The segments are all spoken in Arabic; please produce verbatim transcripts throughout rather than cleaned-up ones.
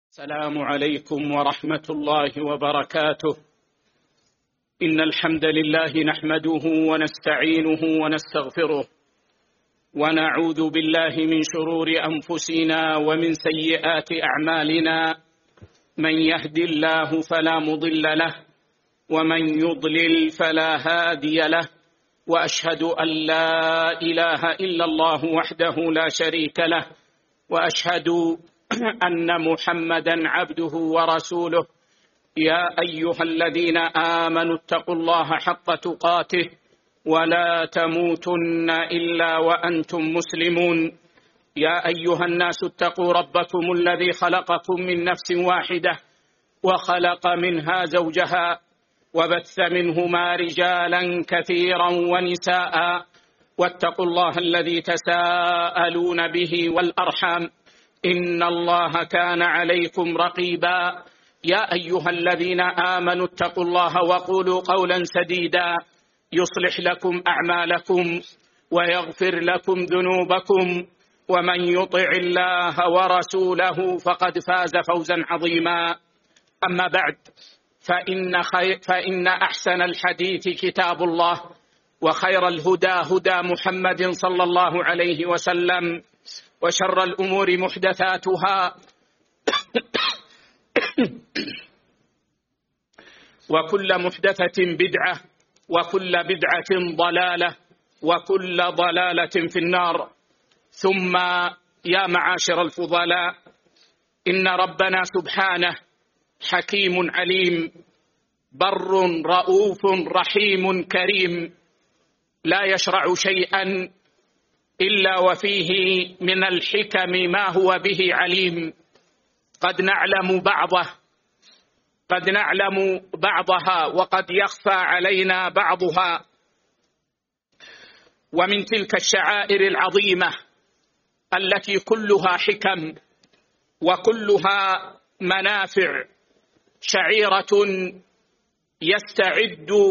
السلام عليكم ورحمة الله وبركاته. إن الحمد لله نحمده ونستعينه ونستغفره ونعوذ بالله من شرور أنفسنا ومن سيئات أعمالنا. من يهد الله فلا مضل له ومن يضلل فلا هادي له، وأشهد أن لا إله إلا الله وحده لا شريك له، وأشهد أن محمدًا عبده ورسوله. يا أيها الذين آمنوا اتقوا الله حق تقاته ولا تموتن إلا وأنتم مسلمون. يا أيها الناس اتقوا ربكم الذي خلقكم من نفس واحدة وخلق منها زوجها وبث منهما رجالا كثيرا ونساء، واتقوا الله الذي تساءلون به والأرحام إن الله كان عليكم رقيبا. يا أيها الذين آمنوا اتقوا الله وقولوا قولا سديدا يصلح لكم أعمالكم ويغفر لكم ذنوبكم، ومن يطع الله ورسوله فقد فاز فوزا عظيما. أما بعد، فإن, خي... فإن أحسن الحديث كتاب الله، وخير الهدى هدى محمد صلى الله عليه وسلم، وشر الأمور محدثاتها وكل محدثة بدعة وكل بدعة ضلالة وكل ضلالة في النار. ثم يا معاشر الفضلاء، إن ربنا سبحانه حكيم عليم، بر رؤوف رحيم كريم، لا يشرع شيئا إلا وفيه من الحكم ما هو به عليم. قد نعلم بعضه قد نعلم بعضها وقد يخفى علينا بعضها. ومن تلك الشعائر العظيمة التي كلها حكم وكلها منافع شعيرة يستعد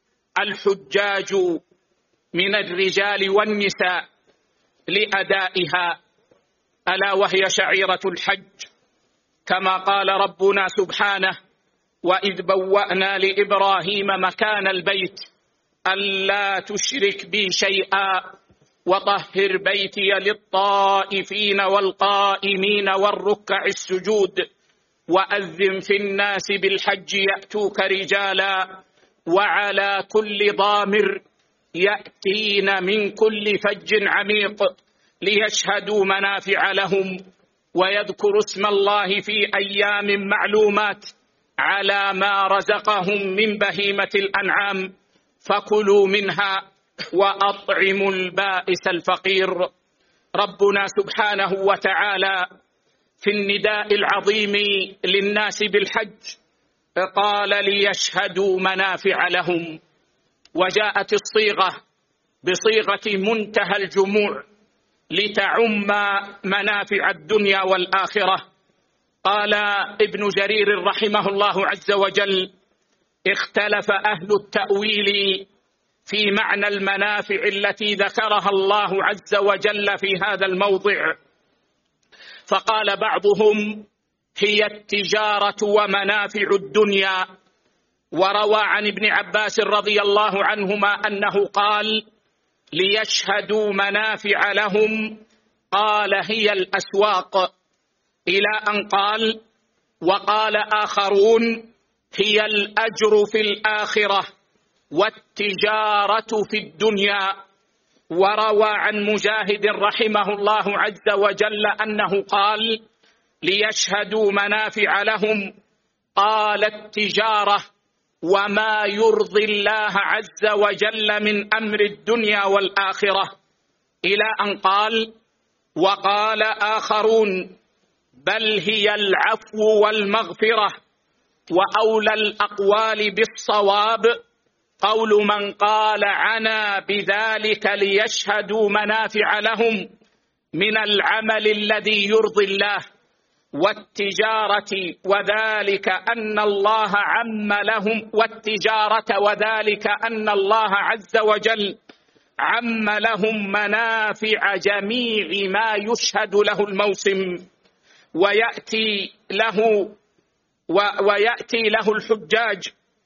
الحجاج من الرجال والنساء لأدائها، ألا وهي شعيرة الحج، كما قال ربنا سبحانه: وإذ بوأنا لإبراهيم مكان البيت ألا تشرك بي شيئا وطهر بيتي للطائفين والقائمين والركع السجود وأذن في الناس بالحج يأتوك رجالا وعلى كل ضامر يأتين من كل فج عميق ليشهدوا منافع لهم ويذكروا اسم الله في أيام معلومات على ما رزقهم من بهيمة الأنعام فكلوا منها وأطعموا البائس الفقير. ربنا سبحانه وتعالى في النداء العظيم للناس بالحج قال: ليشهدوا منافع لهم، وجاءت الصيغة بصيغة منتهى الجموع لتعم منافع الدنيا والآخرة. قال ابن جرير رحمه الله عز وجل: اختلف أهل التأويل في معنى المنافع التي ذكرها الله عز وجل في هذا الموضع، فقال بعضهم: هي التجارة ومنافع الدنيا. وروى عن ابن عباس رضي الله عنهما أنه قال: ليشهدوا منافع لهم، قال: هي الأسواق، إلى أن قال: وقال آخرون: هي الأجر في الآخرة والتجارة في الدنيا. وروى عن مجاهد رحمه الله عز وجل أنه قال: ليشهدوا منافع لهم، قال: التجارة وما يرضي الله عز وجل من أمر الدنيا والآخرة، إلى أن قال: وقال آخرون: بل هي العفو والمغفرة. وأولى الأقوال بالصواب قول من قال عنا بذلك ليشهدوا منافع لهم من العمل الذي يرضي الله والتجارة، وذلك أن الله عم لهم والتجارة وذلك أن الله عز وجل عم لهم منافع جميع ما يشهد له الموسم. ويأتي له ويأتي له الحجاج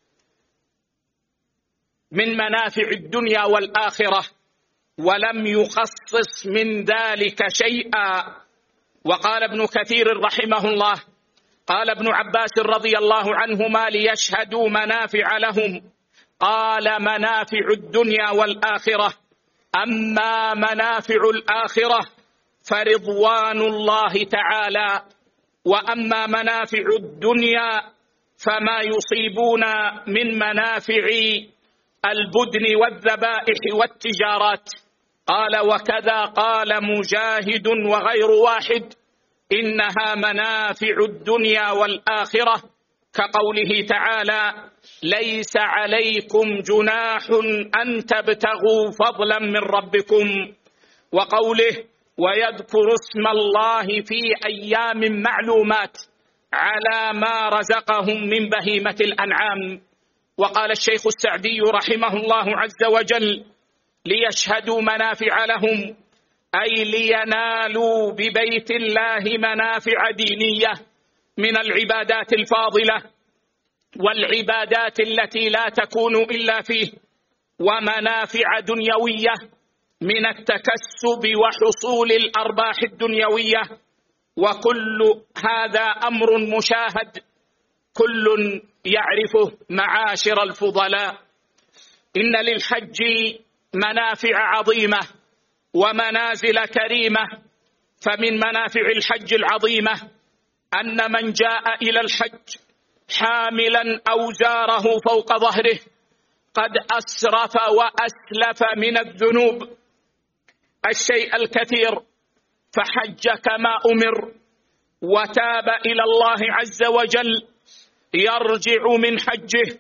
من منافع الدنيا والآخرة، ولم يخصص من ذلك شيئا. وقال ابن كثير رحمه الله: قال ابن عباس رضي الله عنهما: ليشهدوا منافع لهم، قال منافع الدنيا والآخرة، أما منافع الآخرة فرضوان الله تعالى، وأما منافع الدنيا فما يصيبون من منافع البدن والذبائح والتجارات. قال: وكذا قال مجاهد وغير واحد: إنها منافع الدنيا والآخرة، كقوله تعالى: ليس عليكم جناح أن تبتغوا فضلا من ربكم، وقوله: ويذكر اسم الله في أيام معلومات على ما رزقهم من بهيمة الأنعام. وقال الشيخ السعدي رحمه الله عز وجل: ليشهدوا منافع لهم، أي لينالوا ببيت الله منافع دينية من العبادات الفاضلة والعبادات التي لا تكون إلا فيه، ومنافع دنيوية من التكسب وحصول الأرباح الدنيوية. وكل هذا أمر مشاهد كل يعرفه معاشر الفضلاء. إن للحج منافع عظيمة ومنازل كريمة. فمن منافع الحج العظيمة أن من جاء إلى الحج حاملا أوزاره فوق ظهره قد أسرف وأسلف من الذنوب الشيء الكثير، فحج كما أمر وتاب إلى الله عز وجل، يرجع من حجه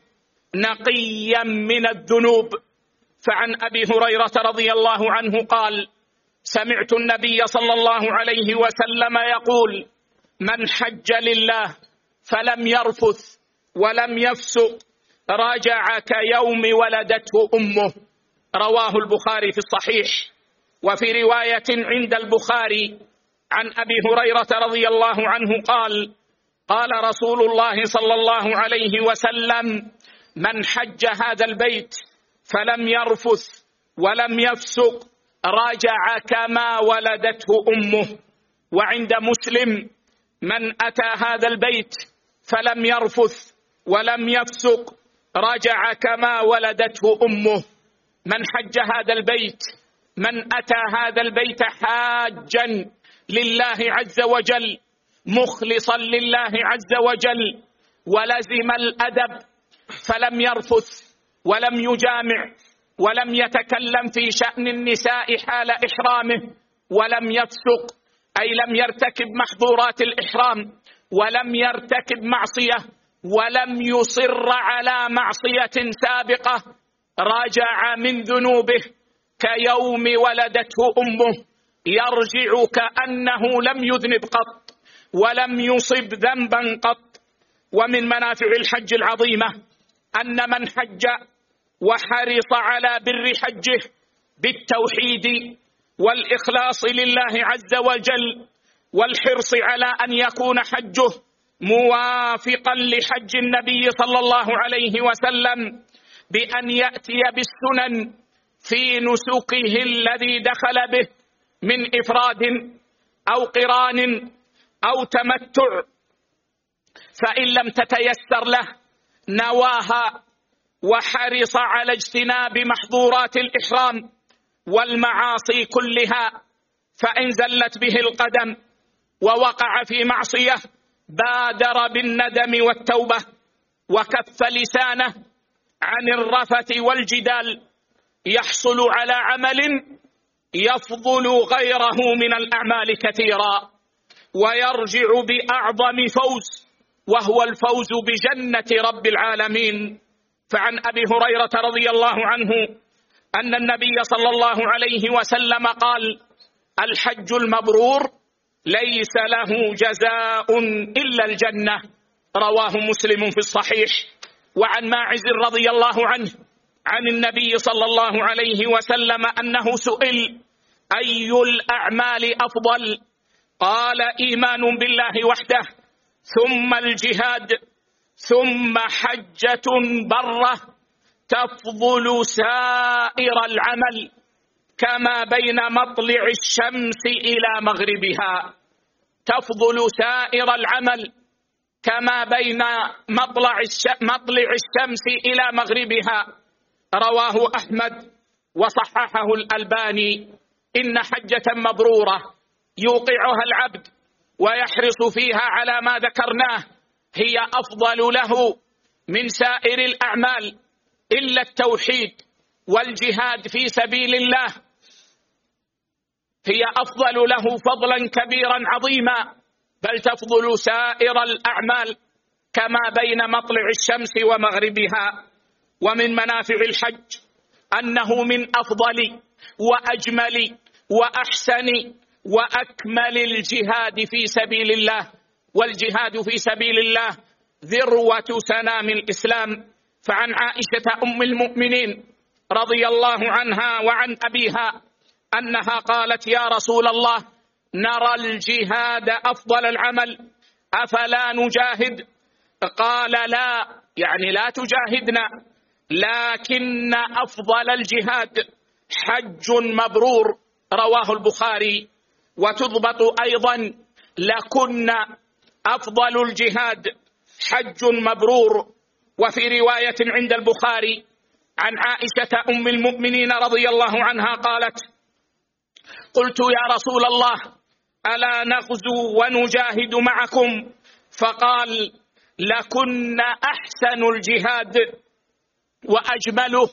نقيا من الذنوب. فعن أبي هريرة رضي الله عنه قال: سمعت النبي صلى الله عليه وسلم يقول: من حج لله فلم يرفث ولم يفسق رجع كيوم ولدته أمه. رواه البخاري في الصحيح. وفي رواية عند البخاري عن أبي هريرة رضي الله عنه قال: قال رسول الله صلى الله عليه وسلم: من حج هذا البيت فلم يرفث ولم يفسق رجع كما ولدته أمه. وعند مسلم: من أتى هذا البيت فلم يرفث ولم يفسق رجع كما ولدته أمه. من حج هذا البيت من أتى هذا البيت حاجا لله عز وجل مخلصا لله عز وجل ولزم الأدب فلم يرفث ولم يجامع ولم يتكلم في شأن النساء حال إحرامه ولم يفسق، أي لم يرتكب محظورات الإحرام ولم يرتكب معصية ولم يصر على معصية سابقة، رجع من ذنوبه كيوم ولدته أمه، يرجع كأنه لم يذنب قط ولم يصب ذنبا قط. ومن منافع الحج العظيمة أن من حج وحرص على بر حجه بالتوحيد والإخلاص لله عز وجل والحرص على أن يكون حجه موافقا لحج النبي صلى الله عليه وسلم بأن يأتي بالسنن في نسكه الذي دخل به من إفراد أو قران أو تمتع، فإن لم تتيسر له نواها وحرص على اجتناب محظورات الإحرام والمعاصي كلها، فإن زلت به القدم ووقع في معصية بادر بالندم والتوبة وكف لسانه عن الرفث والجدال، يحصل على عمل يفضل غيره من الأعمال كثيرا ويرجع بأعظم فوز وهو الفوز بجنة رب العالمين. فعن أبي هريرة رضي الله عنه أن النبي صلى الله عليه وسلم قال: الحج المبرور ليس له جزاء إلا الجنة. رواه مسلم في الصحيح. وعن ماعز رضي الله عنه عن النبي صلى الله عليه وسلم أنه سئل: أي الأعمال أفضل؟ قال: إيمان بالله وحده، ثم الجهاد، ثم حجة برة تفضل سائر العمل كما بين مطلع الشمس إلى مغربها. تفضل سائر العمل كما بين مطلع مطلع الشمس إلى مغربها. رواه أحمد وصححه الألباني. إن حجة مبرورة يوقعها العبد ويحرص فيها على ما ذكرناه هي أفضل له من سائر الأعمال إلا التوحيد والجهاد في سبيل الله، هي أفضل له فضلا كبيرا عظيما، بل تفضل سائر الأعمال كما بين مطلع الشمس ومغربها. ومن منافع الحج أنه من أفضل وأجمل وأحسن وأكمل الجهاد في سبيل الله، والجهاد في سبيل الله ذروة سنام الإسلام. فعن عائشة أم المؤمنين رضي الله عنها وعن أبيها أنها قالت: يا رسول الله، نرى الجهاد أفضل العمل، أفلا نجاهد؟ قال: لا، يعني لا تجاهدنا، لكن أفضل الجهاد حج مبرور. رواه البخاري. وتضبط أيضا: لكن أفضل الجهاد حج مبرور. وفي رواية عند البخاري عن عائشة أم المؤمنين رضي الله عنها قالت: قلت: يا رسول الله، ألا نغزو ونجاهد معكم؟ فقال: لكن أحسن الجهاد وأجمله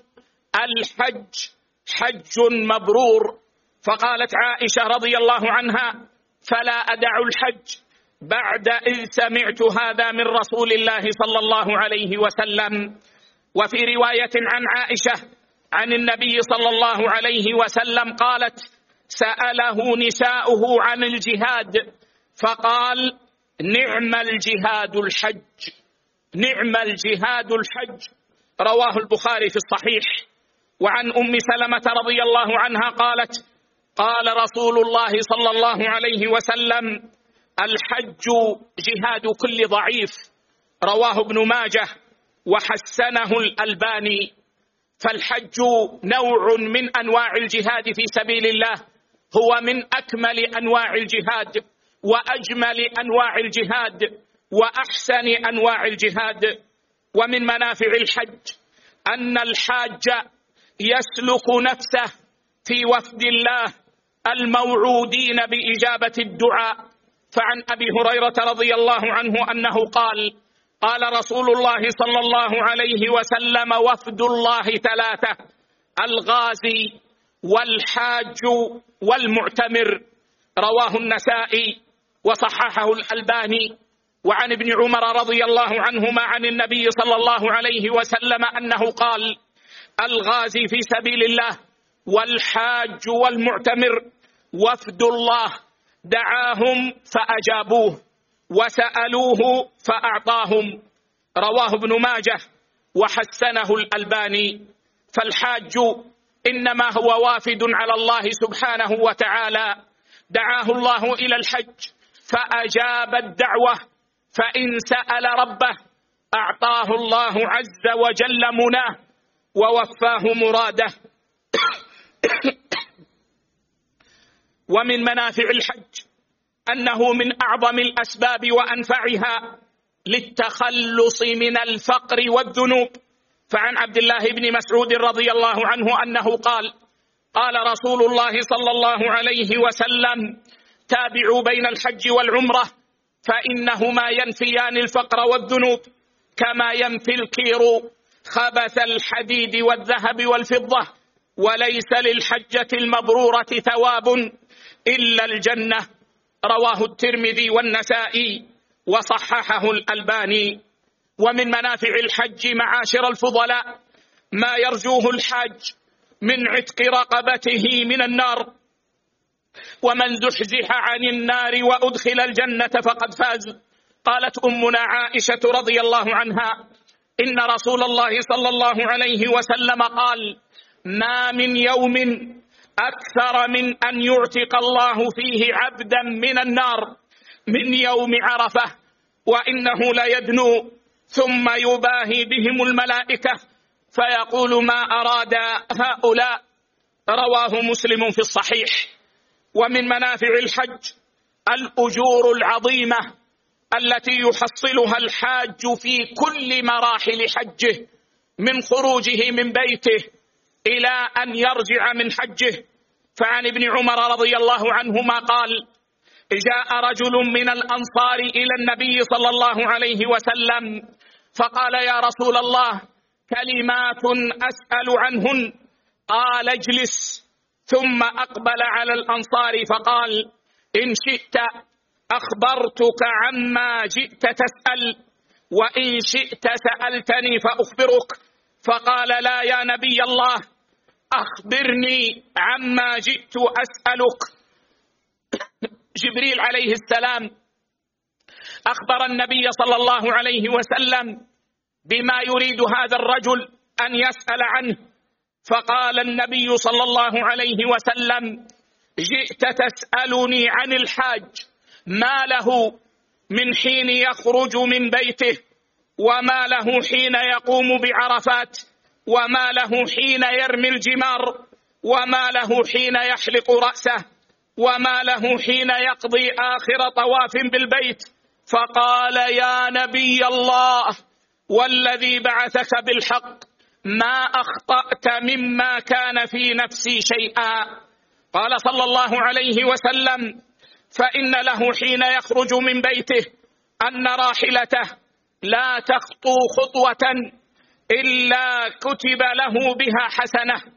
الحج حج مبرور. فقالت عائشة رضي الله عنها: فلا أدع الحج بعد إذ سمعت هذا من رسول الله صلى الله عليه وسلم. وفي رواية عن عائشة عن النبي صلى الله عليه وسلم قالت: سأله نساؤه عن الجهاد فقال: نعم الجهاد الحج، نعم الجهاد الحج. رواه البخاري في الصحيح. وعن أم سلمة رضي الله عنها قالت: قال رسول الله صلى الله عليه وسلم: الحج جهاد كل ضعيف. رواه ابن ماجه وحسنه الألباني. فالحج نوع من أنواع الجهاد في سبيل الله، هو من أكمل أنواع الجهاد وأجمل أنواع الجهاد وأحسن أنواع الجهاد. ومن منافع الحج أن الحاج يسلك نفسه في وفد الله الموعودين بإجابة الدعاء. فعن أبي هريرة رضي الله عنه أنه قال: قال رسول الله صلى الله عليه وسلم: وفد الله ثلاثة: الغازي والحاج والمعتمر. رواه النسائي وصححه الألباني. وعن ابن عمر رضي الله عنهما عن النبي صلى الله عليه وسلم أنه قال: الغازي في سبيل الله والحاج والمعتمر وفد الله، دعاهم فأجابوه وسألوه فأعطاهم. رواه ابن ماجه وحسنه الألباني. فالحاج إنما هو وافد على الله سبحانه وتعالى، دعاه الله إلى الحج فأجاب الدعوة، فإن سأل ربه أعطاه الله عز وجل مناه ووفاه مراده. ومن منافع الحج أنه من أعظم الأسباب وأنفعها للتخلص من الفقر والذنوب. فعن عبد الله بن مسعود رضي الله عنه أنه قال: قال رسول الله صلى الله عليه وسلم: تابعوا بين الحج والعمرة فإنهما ينفيان الفقر والذنوب كما ينفي الكير خبث الحديد والذهب والفضة، وليس للحجة المبرورة ثواب إلا الجنة. رواه الترمذي والنسائي وصححه الألباني. ومن منافع الحج معاشر الفضلاء ما يرجوه الحاج من عتق رقبته من النار. ومن زحزح عن النار وأدخل الجنة فقد فاز. قالت أمنا عائشة رضي الله عنها: إن رسول الله صلى الله عليه وسلم قال: ما من يوم أكثر من أن يعتق الله فيه عبدا من النار من يوم عرفة، وإنه ليدنو ثم يباهي بهم الملائكة فيقول ما أراد هؤلاء. رواه مسلم في الصحيح. ومن منافع الحج الأجور العظيمة التي يحصلها الحاج في كل مراحل حجه، من خروجه من بيته إلى أن يرجع من حجه. فعن ابن عمر رضي الله عنهما قال: جاء رجل من الأنصار إلى النبي صلى الله عليه وسلم فقال: يا رسول الله، كلمات أسأل عنهن. قال: اجلس. ثم أقبل على الأنصار فقال: إن شئت أخبرتك عما جئت تسأل، وإن شئت سألتني فأخبرك. فقال: لا يا نبي الله، أخبرني عما جئت أسألك. جبريل عليه السلام أخبر النبي صلى الله عليه وسلم بما يريد هذا الرجل أن يسأل عنه، فقال النبي صلى الله عليه وسلم: جئت تسألني عن الحاج ما له من حين يخرج من بيته، وما له حين يقوم بعرفات، وما له حين يرمي الجمار، وما له حين يحلق رأسه، وما له حين يقضي آخر طواف بالبيت. فقال: يا نبي الله، والذي بعثك بالحق، ما أخطأت مما كان في نفسي شيئا. قال صلى الله عليه وسلم: فإن له حين يخرج من بيته أن راحلته لا تخطو خطوة إلا كتب له بها حسنة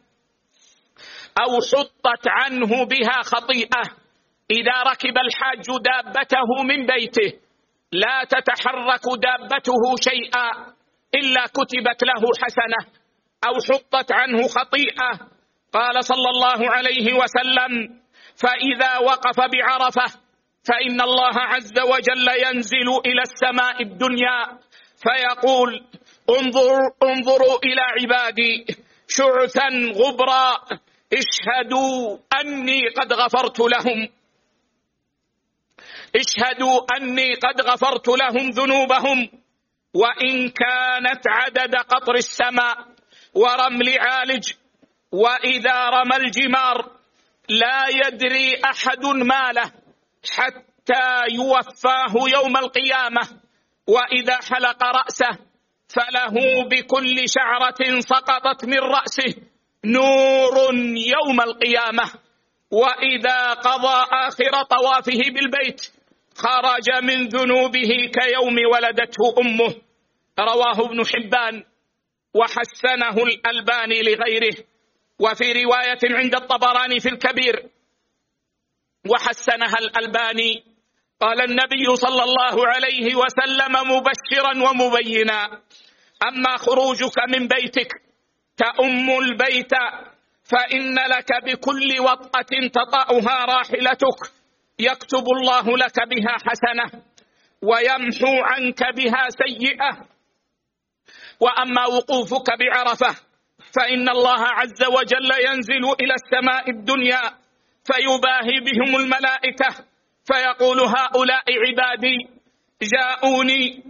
أو حطت عنه بها خطيئة. إذا ركب الحاج دابته من بيته لا تتحرك دابته شيئا إلا كتبت له حسنة أو حطت عنه خطيئة. قال صلى الله عليه وسلم: فإذا وقف بعرفة فإن الله عز وجل ينزل إلى السماء الدنيا فيقول: انظر انظروا إلى عبادي شعثا غبرا، اشهدوا أني قد غفرت لهم، اشهدوا أني قد غفرت لهم ذنوبهم، وإن كانت عدد قطر السماء ورمل عالج. وإذا رمى الجمار لا يدري أحد ماله حتى يوفاه يوم القيامة. وإذا حلق رأسه فله بكل شعرة سقطت من رأسه نور يوم القيامة. وإذا قضى آخر طوافه بالبيت خرج من ذنوبه كيوم ولدته أمه. رواه ابن حبان وحسنه الألباني لغيره. وفي رواية عند الطبراني في الكبير وحسنها الألباني قال النبي صلى الله عليه وسلم مبشرا ومبينا: أما خروجك من بيتك تأم البيت فإن لك بكل وطأة تطأها راحلتك يكتب الله لك بها حسنة ويمحو عنك بها سيئة. وأما وقوفك بعرفة فإن الله عز وجل ينزل إلى السماء الدنيا فيباهي بهم الملائكة فيقول: هؤلاء عبادي جاءوني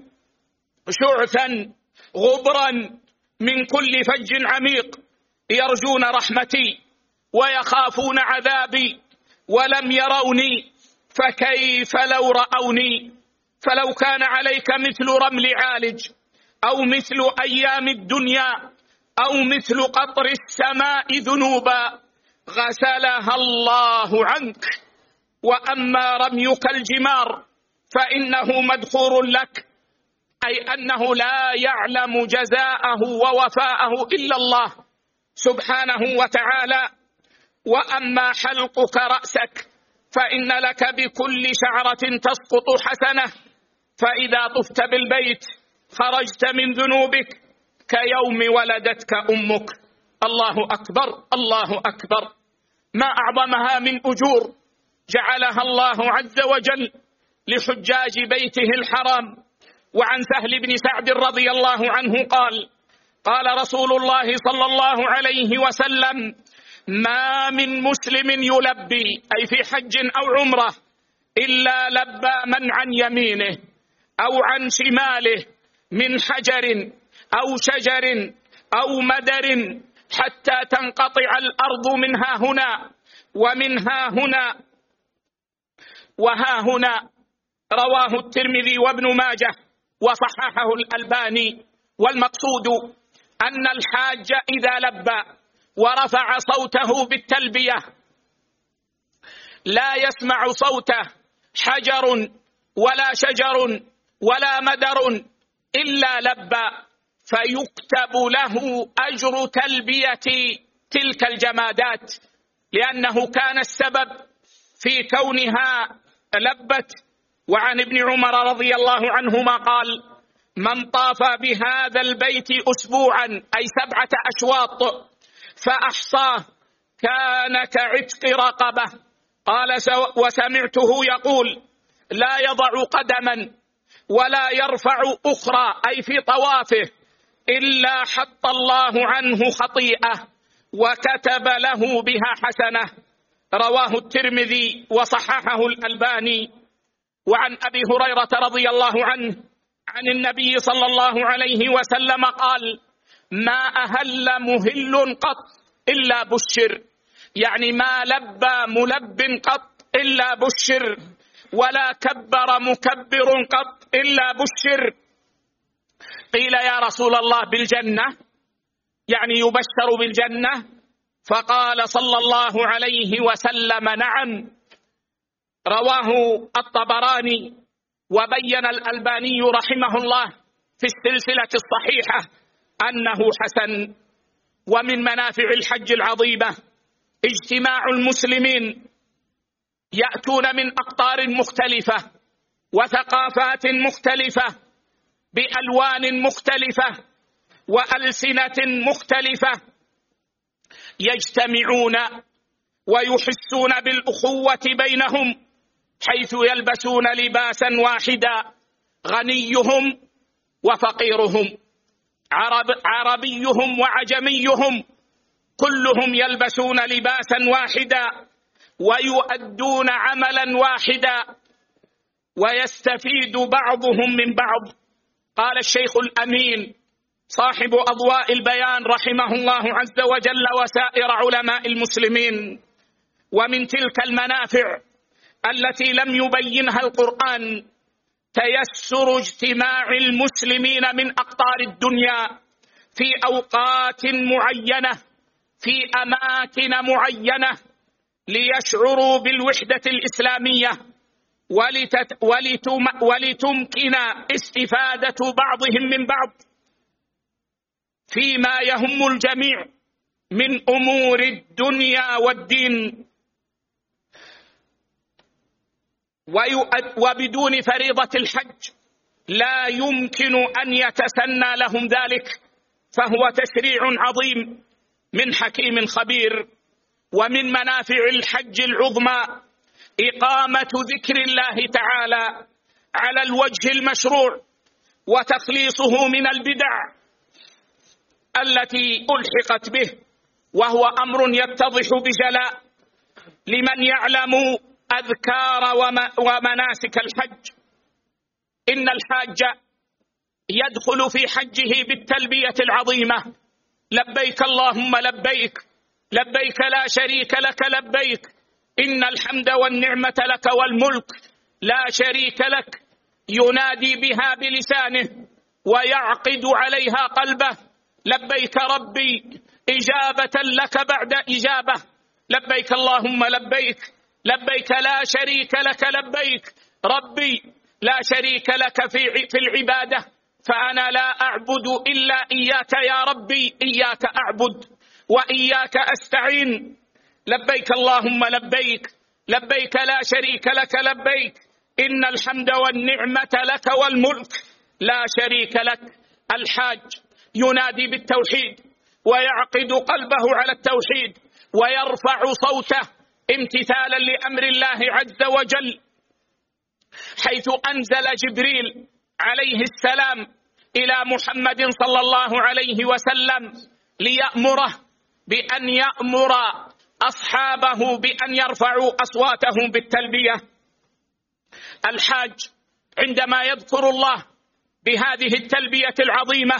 شعثا غبرا من كل فج عميق يرجون رحمتي ويخافون عذابي ولم يروني، فكيف لو رأوني؟ فلو كان عليك مثل رمل عالج أو مثل أيام الدنيا أو مثل قطر السماء ذنوبا غسلها الله عنك. وأما رميك الجمار فإنه مدخور لك، أي أنه لا يعلم جزاءه ووفاءه إلا الله سبحانه وتعالى. وأما حلقك رأسك فإن لك بكل شعرة تسقط حسنة، فإذا طفت بالبيت خرجت من ذنوبك كيوم ولدتك أمك. الله أكبر، الله أكبر. ما أعظمها من أجور جعلها الله عز وجل لحجاج بيته الحرام. وعن سهل بن سعد رضي الله عنه قال: قال رسول الله صلى الله عليه وسلم: ما من مسلم يلبي أي في حج أو عمرة إلا لبى من عن يمينه أو عن شماله من حجر أو شجر أو مدر حتى تنقطع الأرض منها هنا ومنها هنا وها هنا. رواه الترمذي وابن ماجه وصححه الألباني. والمقصود أن الحاج إذا لبى ورفع صوته بالتلبية لا يسمع صوته حجر ولا شجر ولا مدر إلا لبى، فيكتب له أجر تلبية تلك الجمادات، لأنه كان السبب في كونها لبت. وعن ابن عمر رضي الله عنهما قال: من طاف بهذا البيت أسبوعا أي سبعة أشواط فأحصاه كان كعتق رقبة. قال: وسمعته يقول: لا يضع قدما ولا يرفع أخرى أي في طوافه إلا حط الله عنه خطيئة وكتب له بها حسنة. رواه الترمذي وصححه الألباني. وعن أبي هريرة رضي الله عنه عن النبي صلى الله عليه وسلم قال: ما أهل مهل قط إلا بشر، يعني ما لبى ملب قط إلا بشر، ولا كبر مكبر قط إلا بشر. قيل: يا رسول الله بالجنة، يعني يبشر بالجنة؟ فقال صلى الله عليه وسلم: نعم. رواه الطبراني وبين الألباني رحمه الله في السلسلة الصحيحة أنه حسن. ومن منافع الحج العظيمة اجتماع المسلمين يأتون من أقطار مختلفة وثقافات مختلفة بألوان مختلفة وألسنة مختلفة، يجتمعون ويحسون بالأخوة بينهم حيث يلبسون لباسا واحدا، غنيهم وفقيرهم، عرب عربيهم وعجميهم، كلهم يلبسون لباسا واحدا ويؤدون عملا واحدا ويستفيد بعضهم من بعض. قال الشيخ الأمين صاحب أضواء البيان رحمه الله عز وجل وسائر علماء المسلمين: ومن تلك المنافع التي لم يبينها القرآن تيسر اجتماع المسلمين من أقطار الدنيا في أوقات معينة في أماكن معينة ليشعروا بالوحدة الإسلامية ولتم ولتمكن استفادة بعضهم من بعض فيما يهم الجميع من أمور الدنيا والدين. وبدون فريضة الحج لا يمكن أن يتسنى لهم ذلك، فهو تشريع عظيم من حكيم خبير. ومن منافع الحج العظمى إقامة ذكر الله تعالى على الوجه المشروع وتخليصه من البدع التي ألحقت به، وهو أمر يتضح بجلاء لمن يعلم أذكار ومناسك الحج. إن الحاج يدخل في حجه بالتلبية العظيمة: لبيك اللهم لبيك، لبيك لا شريك لك لبيك، إن الحمد والنعمة لك والملك لا شريك لك. ينادي بها بلسانه ويعقد عليها قلبه: لبيك ربي إجابة لك بعد إجابة، لبيك اللهم لبيك، لبيك لا شريك لك لبيك، ربي لا شريك لك في في العبادة، فأنا لا أعبد إلا إياك يا ربي، إياك أعبد وإياك أستعين. لبيك اللهم لبيك، لبيك لا شريك لك لبيك، إن الحمد والنعمة لك والملك لا شريك لك. الحاج ينادي بالتوحيد ويعقد قلبه على التوحيد ويرفع صوته امتثالا لأمر الله عز وجل، حيث أنزل جبريل عليه السلام إلى محمد صلى الله عليه وسلم ليأمره بأن يأمر أصحابه بأن يرفعوا أصواتهم بالتلبية. الحاج عندما يذكر الله بهذه التلبية العظيمة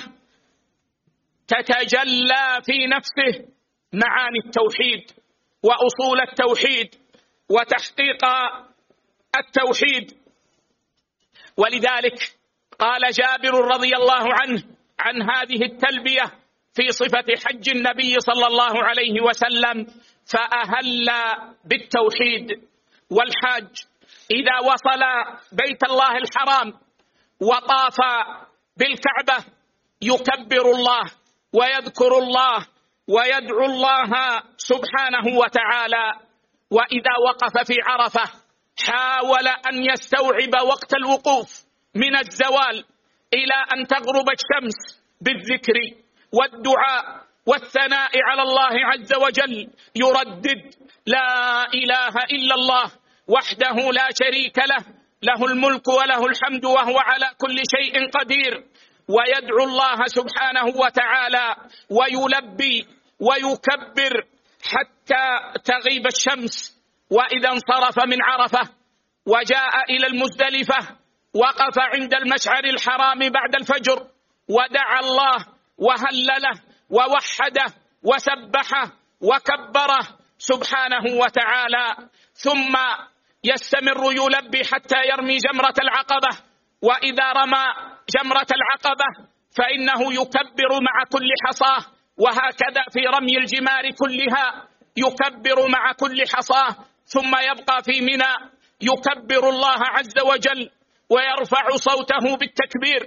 تتجلى في نفسه معاني التوحيد وأصول التوحيد وتحقيق التوحيد. ولذلك قال جابر رضي الله عنه عن هذه التلبية في صفة حج النبي صلى الله عليه وسلم: فأهل بالتوحيد. والحاج إذا وصل بيت الله الحرام وطاف بالكعبة يكبر الله ويذكر الله ويدعو الله سبحانه وتعالى. وإذا وقف في عرفة حاول أن يستوعب وقت الوقوف من الزوال إلى أن تغرب الشمس بالذكر والدعاء والثناء على الله عز وجل، يردد: لا إله إلا الله وحده لا شريك له، له الملك وله الحمد وهو على كل شيء قدير، ويدعو الله سبحانه وتعالى ويلبي ويكبر حتى تغيب الشمس. وإذا انصرف من عرفة وجاء إلى المزدلفة وقف عند المشعر الحرام بعد الفجر ودعا الله وهلله ووحده وسبحه وكبره سبحانه وتعالى، ثم يستمر يلبي حتى يرمي جمرة العقبة. وإذا رمى جمرة العقبة فإنه يكبر مع كل حصاه، وهكذا في رمي الجمار كلها يكبر مع كل حصاه، ثم يبقى في منى يكبر الله عز وجل ويرفع صوته بالتكبير،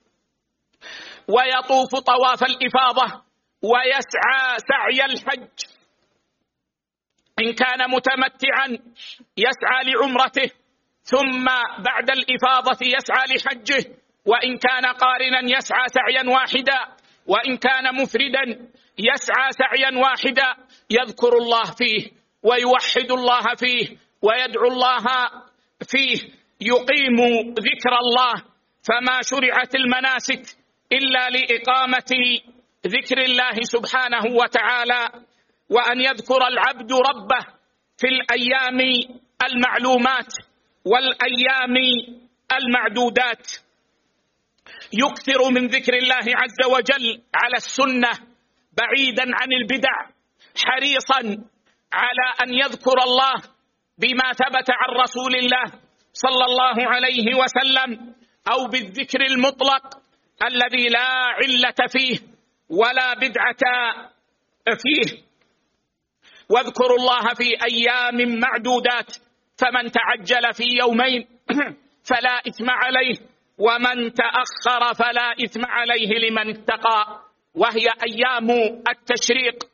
ويطوف طواف الإفاضة ويسعى سعي الحج. إن كان متمتعا يسعى لعمرته، ثم بعد الإفاضة يسعى لحجه، وإن كان قارنا يسعى سعيا واحدا، وإن كان مفردا يسعى سعيا واحدا يذكر الله فيه ويوحد الله فيه ويدعو الله فيه، يقيم ذكر الله. فما شرعت المناسك إلا لإقامة ذكر الله سبحانه وتعالى، وأن يذكر العبد ربه في الأيام المعلومات والأيام المعدودات. يكثر من ذكر الله عز وجل على السنة بعيدا عن البدع، حريصا على أن يذكر الله بما ثبت عن رسول الله صلى الله عليه وسلم، أو بالذكر المطلق الذي لا علة فيه ولا بدعة فيه. واذكروا الله في أيام معدودات، فمن تعجل في يومين فلا إثم عليه، ومن تأخر فلا إثم عليه لمن اتقى، وهي أيام التشريق.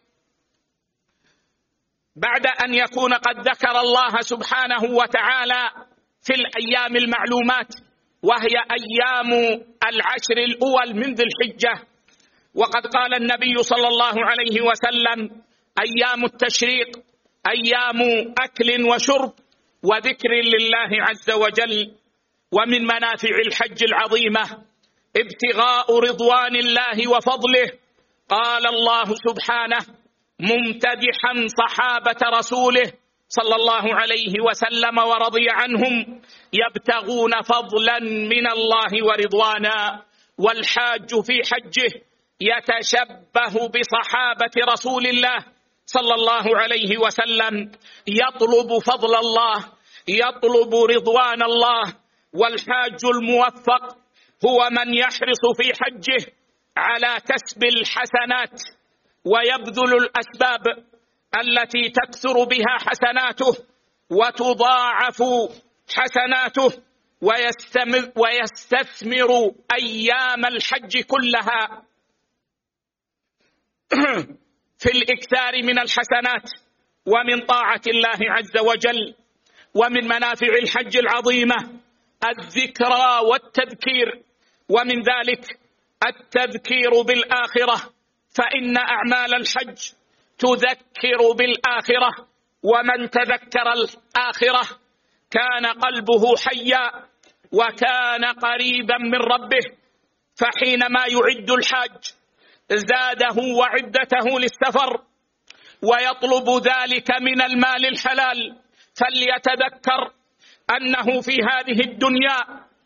بعد أن يكون قد ذكر الله سبحانه وتعالى في الأيام المعلومات، وهي أيام العشر الأول من ذي الحجة، وقد قال النبي صلى الله عليه وسلم: أيام التشريق أيام أكل وشرب وذكر لله عز وجل. ومن منافع الحج العظيمة ابتغاء رضوان الله وفضله. قال الله سبحانه ممتدحا صحابة رسوله صلى الله عليه وسلم ورضي عنهم: يبتغون فضلا من الله ورضوانا. والحاج في حجه يتشبه بصحابة رسول الله صلى الله عليه وسلم، يطلب فضل الله، يطلب رضوان الله. والحاج الموفق هو من يحرص في حجه على كسب الحسنات ويبذل الأسباب التي تكثر بها حسناته وتضاعف حسناته، ويستمر ويستثمر أيام الحج كلها في الإكثار من الحسنات ومن طاعة الله عز وجل. ومن منافع الحج العظيمة الذكرى والتذكير، ومن ذلك التذكير بالآخرة، فإن أعمال الحج تذكر بالآخرة، ومن تذكر الآخرة كان قلبه حيا وكان قريبا من ربه. فحينما يعد الحاج زاده وعدته للسفر ويطلب ذلك من المال الحلال فليتذكر أنه في هذه الدنيا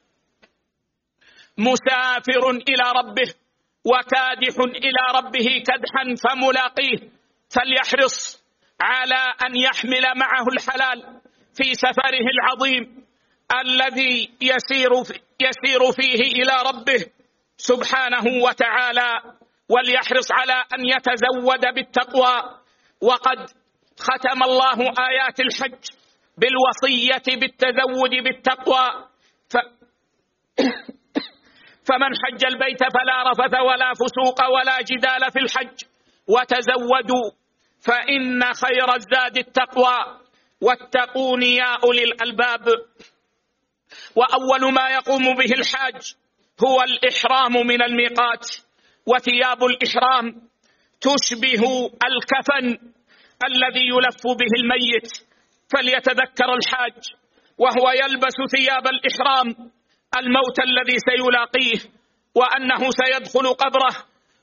مسافر إلى ربه وكادح إلى ربه كدحا فملاقيه، فليحرص على أن يحمل معه الحلال في سفره العظيم الذي يسير يسير فيه إلى ربه سبحانه وتعالى، وليحرص على أن يتزود بالتقوى. وقد ختم الله آيات الحج بالوصية بالتزود بالتقوى، ف... فمن حج البيت فلا رفث ولا فسوق ولا جدال في الحج وتزودوا فإن خير الزاد التقوى واتقون يا أولي الألباب. وأول ما يقوم به الحاج هو الإحرام من الميقات، وثياب الإحرام تشبه الكفن الذي يلف به الميت، فليتذكر الحاج وهو يلبس ثياب الإحرام الموت الذي سيلاقيه، وأنه سيدخل قبره،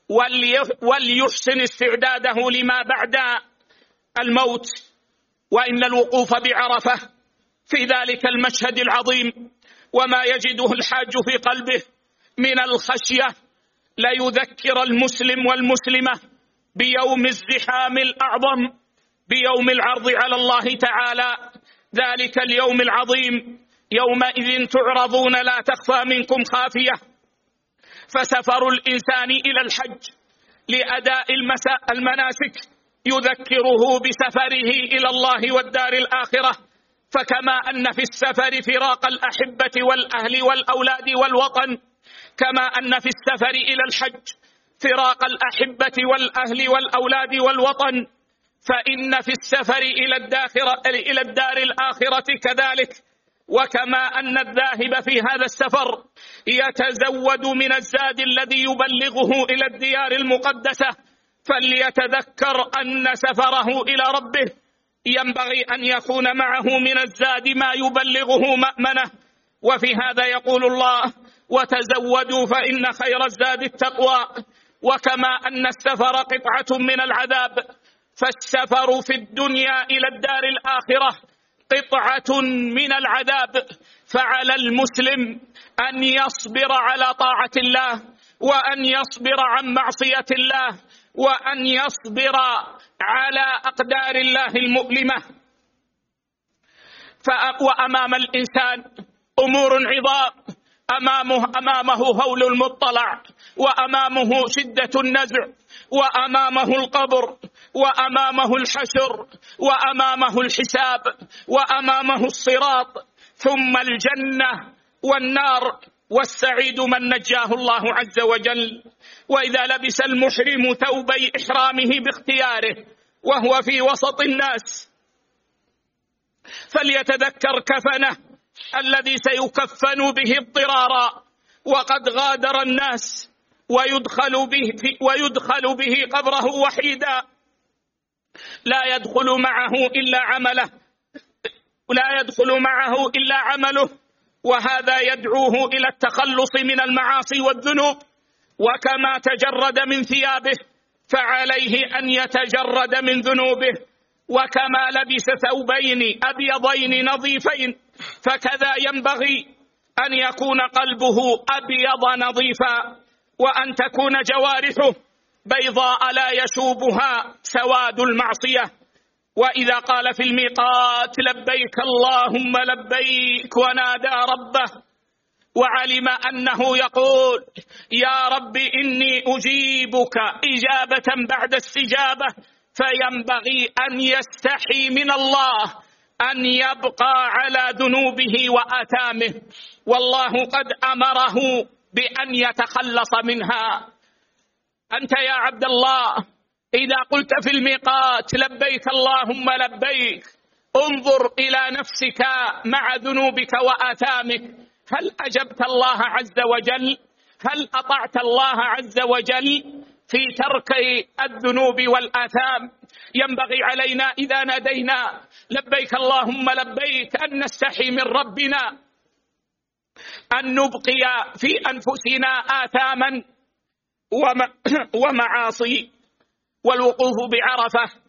وليحسن استعداده لما بعد الموت. وإن الوقوف بعرفة في ذلك المشهد العظيم وما يجده الحاج في قلبه من الخشية ليذكر المسلم والمسلمة بيوم الزحام الأعظم، بيوم العرض على الله تعالى، ذلك اليوم العظيم يومئذ تعرضون لا تخفى منكم خافية. فسفر الإنسان إلى الحج لأداء المناسك يذكره بسفره إلى الله والدار الآخرة، فكما أن في السفر فراق الأحبة والأهل والأولاد والوطن، كما أن في السفر إلى الحج فراق الأحبة والأهل والأولاد والوطن، فإن في السفر إلى الداخرة إلى الدار الآخرة كذلك. وكما أن الذاهب في هذا السفر يتزود من الزاد الذي يبلغه إلى الديار المقدسة، فليتذكر أن سفره إلى ربه ينبغي أن يكون معه من الزاد ما يبلغه مأمنه. وفي هذا يقول الله: وتزودوا فإن خير الزاد التقوى. وكما أن السفر قطعة من العذاب، فالسفر في الدنيا إلى الدار الآخرة قطعة من العذاب، فعلى المسلم أن يصبر على طاعة الله، وأن يصبر عن معصية الله، وأن يصبر على أقدار الله المؤلمة. فأقوى أمام الإنسان أمور عظام، أمامه أمامه هول المطلع، وأمامه شدة النزع، وأمامه القبر، وأمامه الحشر، وأمامه الحساب، وأمامه الصراط، ثم الجنة والنار، والسعيد من نجاه الله عز وجل. وإذا لبس المحرم ثوبي إحرامه باختياره وهو في وسط الناس فليتذكر كفنه الذي سيكفن به اضطرارا، وقد غادر الناس، ويدخل به, ويدخل به قبره وحيدا، لا يدخل معه إلا عمله لا يدخل معه إلا عمله وهذا يدعوه إلى التخلص من المعاصي والذنوب. وكما تجرد من ثيابه فعليه أن يتجرد من ذنوبه، وكما لبس ثوبين أبيضين نظيفين فكذا ينبغي أن يكون قلبه أبيض نظيفا، وأن تكون جوارحه بيضاء لا يشوبها سواد المعصية. وإذا قال في الميقات لبيك اللهم لبيك ونادى ربه وعلم أنه يقول يا رب إني أجيبك إجابة بعد استجابة، فينبغي أن يستحي من الله أن يبقى على ذنوبه وآثامه، والله قد أمره بأن يتخلص منها. أنت يا عبد الله إذا قلت في الميقات لبيك اللهم لبيك، انظر إلى نفسك مع ذنوبك وآثامك، هل أجبت الله عز وجل؟ هل أطعت الله عز وجل في ترك الذنوب والآثام؟ ينبغي علينا إذا نادينا لبيك اللهم لبيك أن نستحي من ربنا، أن نبقي في أنفسنا آثاما ومعاصي. والوقوف بعرفة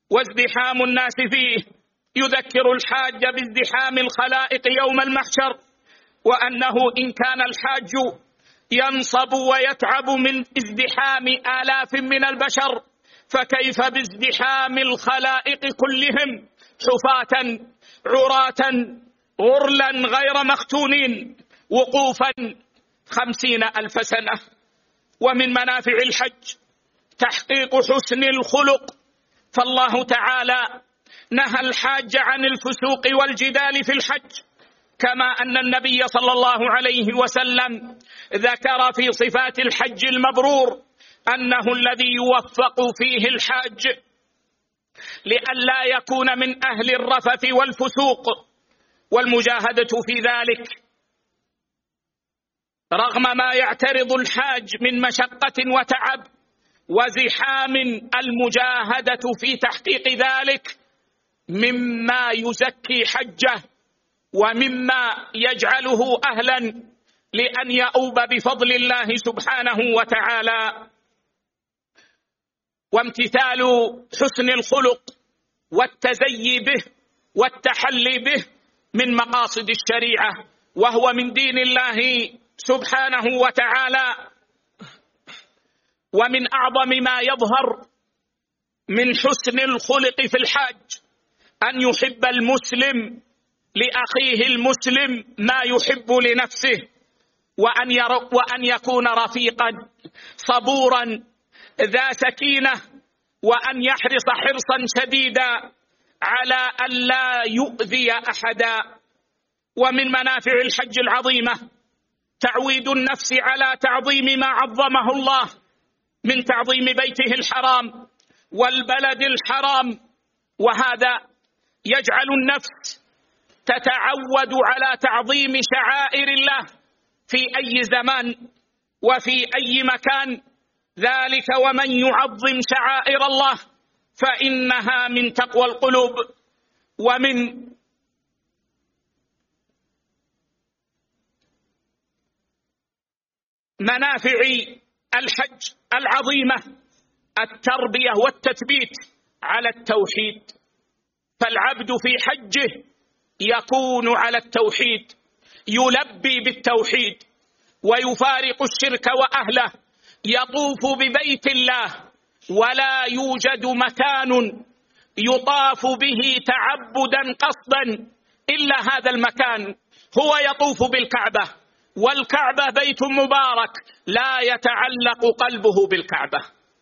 وازدحام الناس فيه يذكر الحاج بازدحام الخلائق يوم المحشر، وأنه إن كان الحاج ينصب ويتعب من ازدحام آلاف من البشر فكيف بازدحام الخلائق كلهم حفاة عراة غرلا غير مختونين وقوفا خمسين ألف سنة. ومن منافع الحج تحقيق حسن الخلق، فالله تعالى نهى الحاج عن الفسوق والجدال في الحج، كما أن النبي صلى الله عليه وسلم ذكر في صفات الحج المبرور أنه الذي يوفق فيه الحاج لئلا يكون من أهل الرفث والفسوق والمجاهدة في ذلك، رغم ما يعترض الحاج من مشقة وتعب وزحام، المجاهدة في تحقيق ذلك مما يزكي حجه ومما يجعله أهلا لأن يؤوب بفضل الله سبحانه وتعالى. وامتثال حسن الخلق والتزيي به والتحلي به من مقاصد الشريعة، وهو من دين الله سبحانه وتعالى. ومن أعظم ما يظهر من حسن الخلق في الحاج أن يحب المسلم لأخيه المسلم ما يحب لنفسه، وأن, وأن يكون رفيقا صبورا ذا سكينة، وأن يحرص حرصا شديدا على أن لا يؤذي أحدا. ومن منافع الحج العظيمة تعويد النفس على تعظيم ما عظمه الله من تعظيم بيته الحرام والبلد الحرام، وهذا يجعل النفس تتعود على تعظيم شعائر الله في أي زمان وفي أي مكان، ذلك ومن يعظم شعائر الله فإنها من تقوى القلوب. ومن منافع الحج العظيمة التربية والتثبيت على التوحيد، فالعبد في حجه يكون على التوحيد، يلبي بالتوحيد ويفارق الشرك وأهله، يطوف ببيت الله ولا يوجد مكان يطاف به تعبدا قصدا إلا هذا المكان، هو يطوف بالكعبة، والكعبة بيت مبارك لا يتعلق قلبه بالكعبة،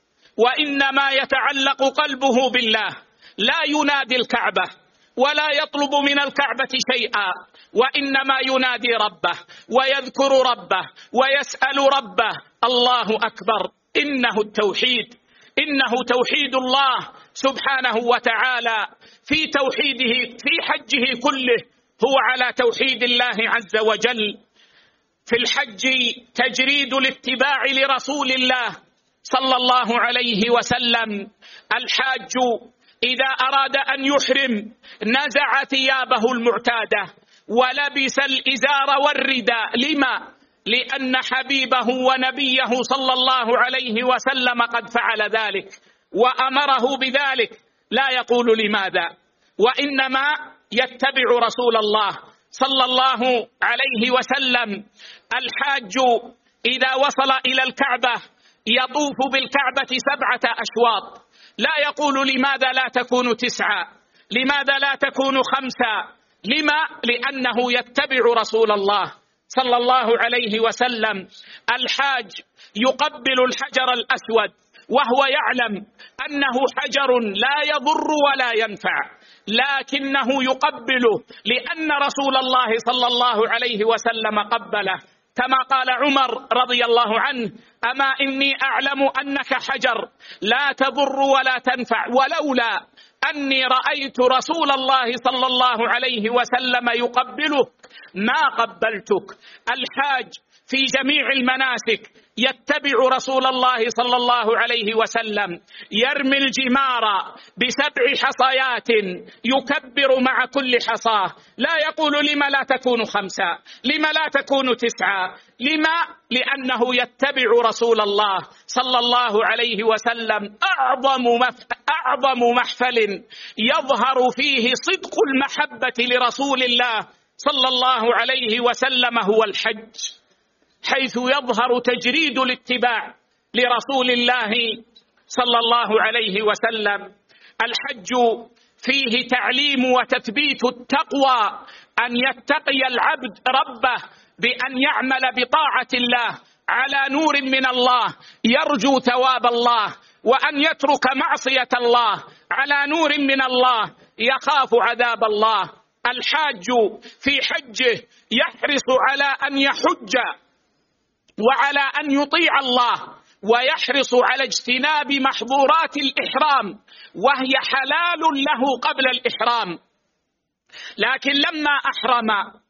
وإنما يتعلق قلبه بالله، لا ينادي الكعبة ولا يطلب من الكعبة شيئا، وإنما ينادي ربه ويذكر ربه ويسأل ربه. الله أكبر، إنه التوحيد، إنه توحيد الله سبحانه وتعالى. في توحيده في حجه كله هو على توحيد الله عز وجل. في الحج تجريد الاتباع لرسول الله صلى الله عليه وسلم. الحاج إذا أراد أن يحرم نزع ثيابه المعتادة ولبس الإزار والرداء. لما؟ لأن حبيبه ونبيه صلى الله عليه وسلم قد فعل ذلك وأمره بذلك، لا يقول لماذا، وإنما يتبع رسول الله صلى الله عليه وسلم. الحاج إذا وصل إلى الكعبة يطوف بالكعبة سبعة أشواط، لا يقول لماذا لا تكون تسعة، لماذا لا تكون خمسة، لما؟ لأنه يتبع رسول الله صلى الله عليه وسلم. الحاج يقبل الحجر الأسود وهو يعلم أنه حجر لا يضر ولا ينفع، لكنه يقبله لأن رسول الله صلى الله عليه وسلم قبله، كما قال عمر رضي الله عنه: أما إني أعلم أنك حجر لا تضر ولا تنفع، ولولا أني رأيت رسول الله صلى الله عليه وسلم يقبلك ما قبلتك. الحاج في جميع المناسك يتبع رسول الله صلى الله عليه وسلم، يرمي الجمار بسبع حصيات يكبر مع كل حصاه، لا يقول لما لا تكون خمسة، لما لا تكون تسعة، لما؟ لأنه يتبع رسول الله صلى الله عليه وسلم أعظم مف... أعظم محفل يظهر فيه صدق المحبة لرسول الله صلى الله عليه وسلم هو الحج، حيث يظهر تجريد الاتباع لرسول الله صلى الله عليه وسلم. الحج فيه تعليم وتثبيت التقوى، أن يتقي العبد ربه بأن يعمل بطاعة الله على نور من الله يرجو ثواب الله، وأن يترك معصية الله على نور من الله يخاف عذاب الله. الحاج في حجه يحرص على أن يحج وعلى أن يطيع الله، ويحرص على اجتناب محظورات الإحرام وهي حلال له قبل الإحرام، لكن لما أحرم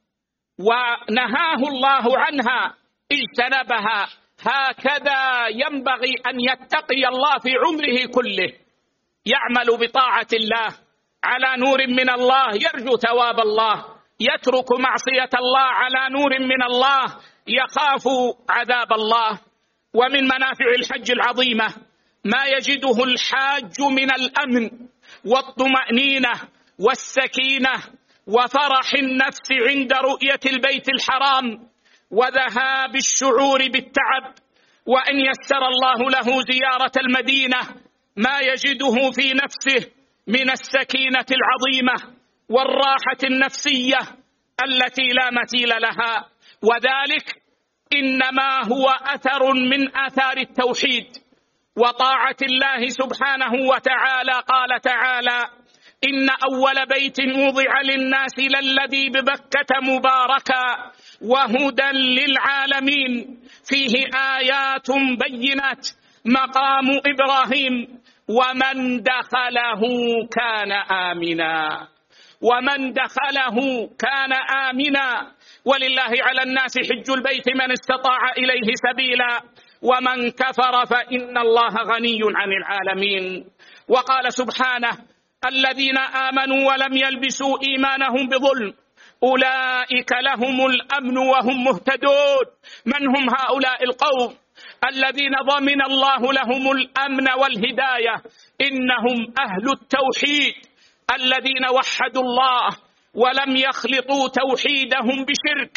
ونهاه الله عنها اجتنبها. هكذا ينبغي أن يتقي الله في عمره كله، يعمل بطاعة الله على نور من الله يرجو ثواب الله، يترك معصية الله على نور من الله يخاف عذاب الله. ومن منافع الحج العظيمة ما يجده الحاج من الأمن والطمأنينة والسكينة وفرح النفس عند رؤية البيت الحرام وذهاب الشعور بالتعب. وإن يسر الله له زيارة المدينة ما يجده في نفسه من السكينة العظيمة والراحة النفسية التي لا مثيل لها، وذلك إنما هو أثر من آثار التوحيد وطاعة الله سبحانه وتعالى. قال تعالى: إن أول بيت وضع للناس للذي ببكة مباركا وهدى للعالمين فيه آيات بينات مقام إبراهيم ومن دخله كان آمنا ومن دخله كان آمنا ولله على الناس حج البيت من استطاع إليه سبيلا ومن كفر فإن الله غني عن العالمين. وقال سبحانه: الذين آمنوا ولم يلبسوا إيمانهم بظلم أولئك لهم الأمن وهم مهتدون. من هم هؤلاء القوم الذين ضمن الله لهم الأمن والهداية؟ إنهم أهل التوحيد الذين وحدوا الله ولم يخلطوا توحيدهم بشرك،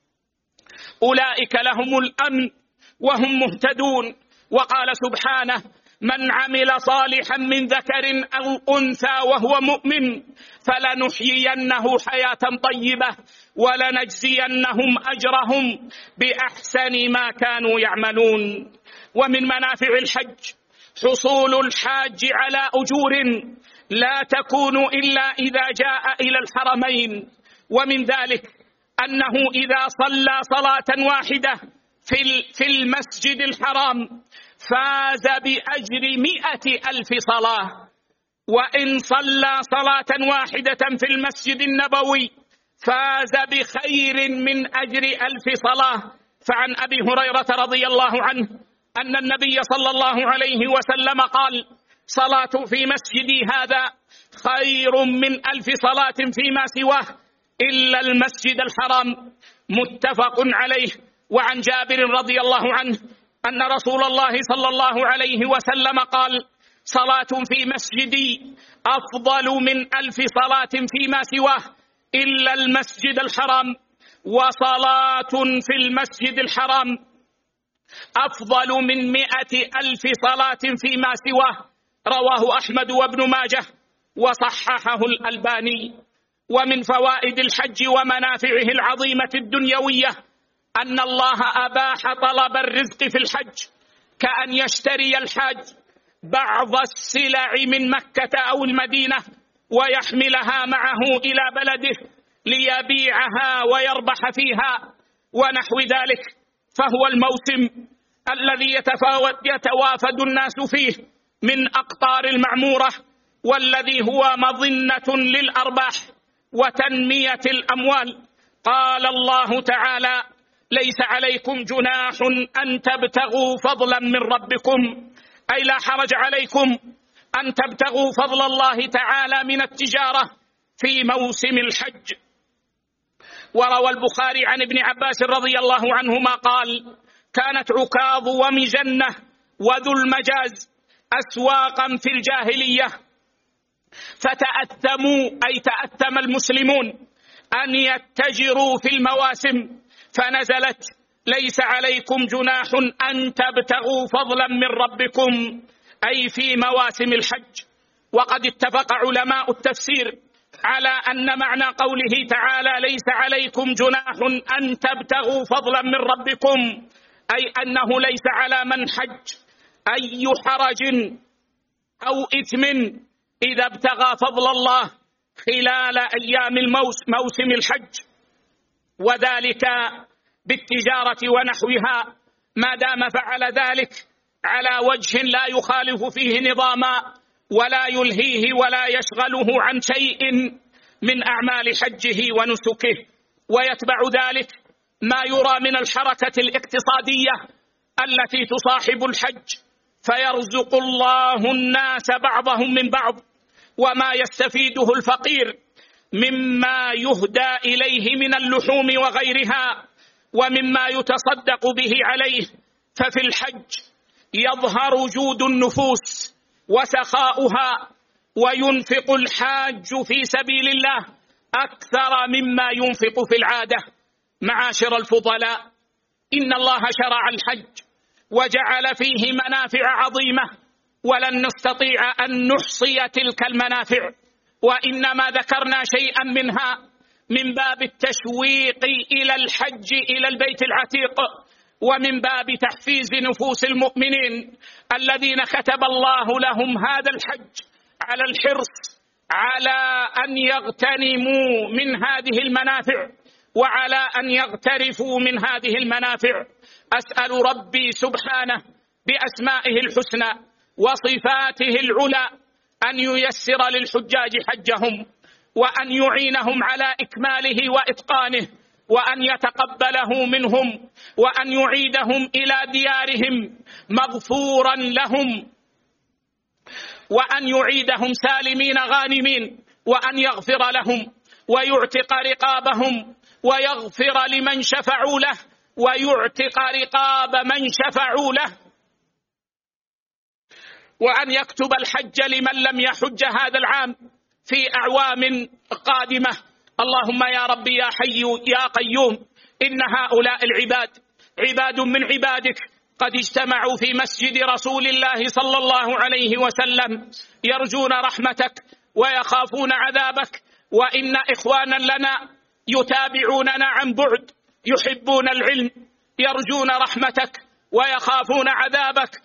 أولئك لهم الأمن وهم مهتدون. وقال سبحانه: من عمل صالحا من ذكر أو أنثى وهو مؤمن فلنحيينه حياة طيبة ولنجزينهم أجرهم بأحسن ما كانوا يعملون. ومن منافع الحج حصول الحاج على أجور لا تكون إلا إذا جاء إلى الحرمين، ومن ذلك أنه إذا صلى صلاة واحدة في المسجد الحرام فاز بأجر مئة ألف صلاة، وإن صلى صلاة واحدة في المسجد النبوي فاز بخير من أجر ألف صلاة. فعن أبي هريرة رضي الله عنه أن النبي صلى الله عليه وسلم قال: صلاة في مسجدي هذا خير من ألف صلاة فيما سواه إلا المسجد الحرام، متفق عليه. وعن جابر رضي الله عنه أن رسول الله صلى الله عليه وسلم قال: صلاة في مسجدي أفضل من ألف صلاة فيما سواه إلا المسجد الحرام، وصلاة في المسجد الحرام أفضل من مئة ألف صلاة فيما سواه. رواه أحمد وابن ماجه وصححه الألباني. ومن فوائد الحج ومنافعه العظيمة الدنيوية أن الله أباح طلب الرزق في الحج، كأن يشتري الحاج بعض السلع من مكة أو المدينة ويحملها معه إلى بلده ليبيعها ويربح فيها ونحو ذلك. فهو الموسم الذي يتوافد الناس فيه من أقطار المعمورة، والذي هو مظنة للأرباح وتنمية الأموال. قال الله تعالى: ليس عليكم جناح أن تبتغوا فضلا من ربكم، أي لا حرج عليكم أن تبتغوا فضل الله تعالى من التجارة في موسم الحج. وروى البخاري عن ابن عباس رضي الله عنهما قال: كانت عكاظ ومجنة وذو المجاز أسواقا في الجاهلية، فتأثموا أي تأثم المسلمون أن يتجروا في المواسم، فنزلت: ليس عليكم جناح أن تبتغوا فضلا من ربكم، أي في مواسم الحج. وقد اتفق علماء التفسير على أن معنى قوله تعالى: ليس عليكم جناح أن تبتغوا فضلا من ربكم، أي أنه ليس على من حج أي حرج أو إثم إذا ابتغى فضل الله خلال أيام موسم الحج، وذلك بالتجارة ونحوها، ما دام فعل ذلك على وجه لا يخالف فيه نظاما ولا يلهيه ولا يشغله عن شيء من أعمال حجه ونسكه. ويتبع ذلك ما يرى من الحركة الاقتصادية التي تصاحب الحج، فيرزق الله الناس بعضهم من بعض، وما يستفيده الفقير مما يهدى إليه من اللحوم وغيرها ومما يتصدق به عليه. ففي الحج يظهر جود النفوس وسخاؤها، وينفق الحاج في سبيل الله أكثر مما ينفق في العادة. معاشر الفضلاء، إن الله شرع الحج وجعل فيه منافع عظيمة، ولن نستطيع أن نحصي تلك المنافع، وإنما ذكرنا شيئا منها من باب التشويق إلى الحج إلى البيت العتيق، ومن باب تحفيز نفوس المؤمنين الذين كتب الله لهم هذا الحج على الحرص على أن يغتنموا من هذه المنافع وعلى أن يغترفوا من هذه المنافع. أسأل ربي سبحانه بأسمائه الحسنى وصفاته العلى أن ييسر للحجاج حجهم، وأن يعينهم على إكماله وإتقانه، وأن يتقبله منهم، وأن يعيدهم إلى ديارهم مغفورا لهم، وأن يعيدهم سالمين غانمين، وأن يغفر لهم ويعتق رقابهم، ويغفر لمن شفعوا له ويعتق رقاب من شفعوا له، وأن يكتب الحج لمن لم يحج هذا العام في أعوام قادمة. اللهم يا ربي يا حي يا قيوم، إن هؤلاء العباد عباد من عبادك قد اجتمعوا في مسجد رسول الله صلى الله عليه وسلم يرجون رحمتك ويخافون عذابك، وإن إخوانا لنا يتابعوننا عن بعد يحبون العلم يرجون رحمتك ويخافون عذابك.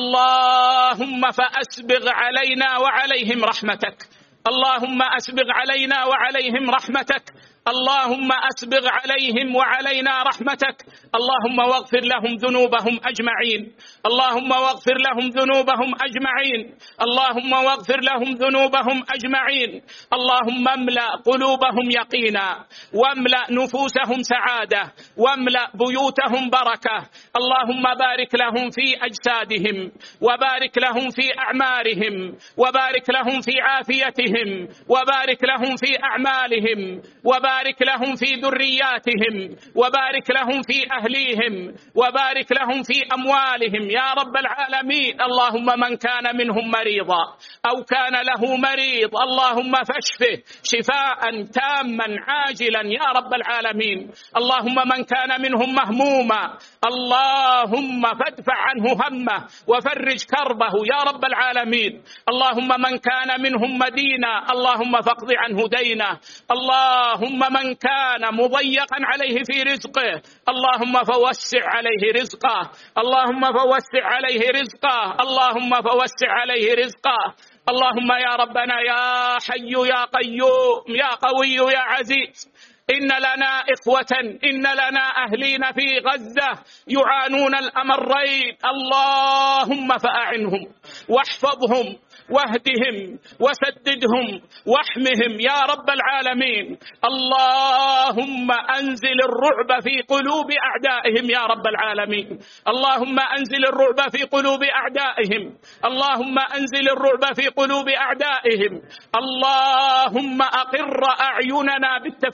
اللهم فأسبغ علينا وعليهم رحمتك، اللهم أسبغ علينا وعليهم رحمتك، اللهم أسبغ عليهم وعلينا رحمتك. اللهم واغفر لهم ذنوبهم أجمعين، اللهم واغفر لهم ذنوبهم أجمعين، اللهم واغفر لهم ذنوبهم أجمعين. اللهم املأ قلوبهم يقينا، واملأ نفوسهم سعادة، واملأ بيوتهم بركة. اللهم بارك لهم في أجسادهم، وبارك لهم في أعمارهم، وبارك لهم في عافيتهم، وبارك لهم في أعمالهم، وبارك وبارك لهم في ذرياتهم، وبارك لهم في أهليهم، وبارك لهم في أموالهم يا رب العالمين. اللهم من كان منهم مريضا أو كان له مريض اللهم فاشفه شفاء تاما عاجلا يا رب العالمين. اللهم من كان منهم مهموما اللهم فادفع عنه همه وفرج كربه يا رب العالمين. اللهم من كان منهم مدينا اللهم فاقض عنه دينه. اللهم من كان مضيقا عليه في رزقه اللهم فوسع عليه رزقه، اللهم فوسع عليه رزقه، اللهم فوسع عليه رزقه. اللهم يا ربنا يا حي يا قيوم يا قوي يا عزيز، إن لنا إخوة إن لنا أهلين في غزة يعانون الأمرين، اللهم فأعنهم واحفظهم واهدهم وسددهم واحمهم يا رب العالمين. اللهم أنزل الرعب في قلوب أعدائهم يا رب العالمين، اللهم أنزل الرعب في قلوب أعدائهم، اللهم أنزل الرعب في قلوب أعدائهم. اللهم أقر أعيننا بالتفريج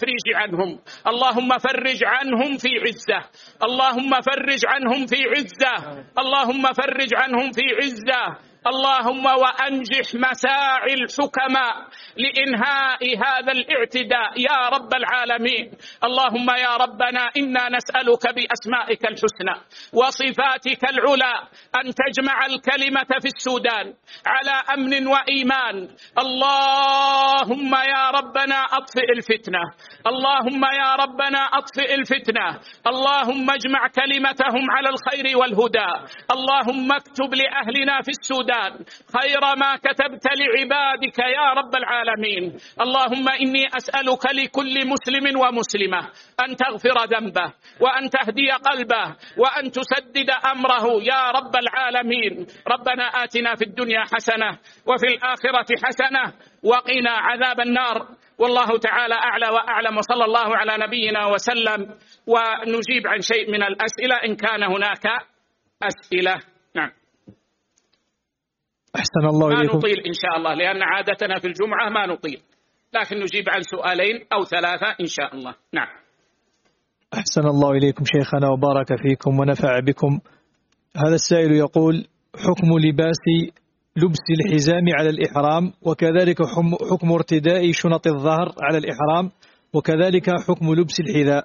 عنهم، اللهم فرج عنهم في عزة، اللهم فرج عنهم في عزة، اللهم فرج عنهم في عزة. اللهم وأنجح مساعي الحكماء لإنهاء هذا الاعتداء يا رب العالمين. اللهم يا ربنا إنا نسألك بأسمائك الحسنى وصفاتك العلى أن تجمع الكلمة في السودان على أمن وإيمان. اللهم يا ربنا أطفئ الفتنة، اللهم يا ربنا أطفئ الفتنة، اللهم اجمع كلمتهم على الخير والهدى. اللهم اكتب لأهلنا في السودان خير ما كتبت لعبادك يا رب العالمين. اللهم إني أسألك لكل مسلم ومسلمة أن تغفر ذنبه وأن تهدي قلبه وأن تسدد أمره يا رب العالمين. ربنا آتنا في الدنيا حسنة وفي الآخرة حسنة وقنا عذاب النار. والله تعالى أعلى وأعلم، وصلى الله على نبينا وسلم. ونجيب عن شيء من الأسئلة إن كان هناك أسئلة. نعم. أحسن الله إليكم. ما نطيل إن شاء الله، لأن عادتنا في الجمعة ما نطيل، لكن نجيب عن سؤالين أو ثلاثة إن شاء الله. نعم. أحسن الله إليكم شيخنا وبارك فيكم ونفع بكم. هذا السائل يقول: حكم لباس لبس الحزام على الإحرام، وكذلك حكم ارتداء شنط الظهر على الإحرام، وكذلك حكم لبس الحذاء.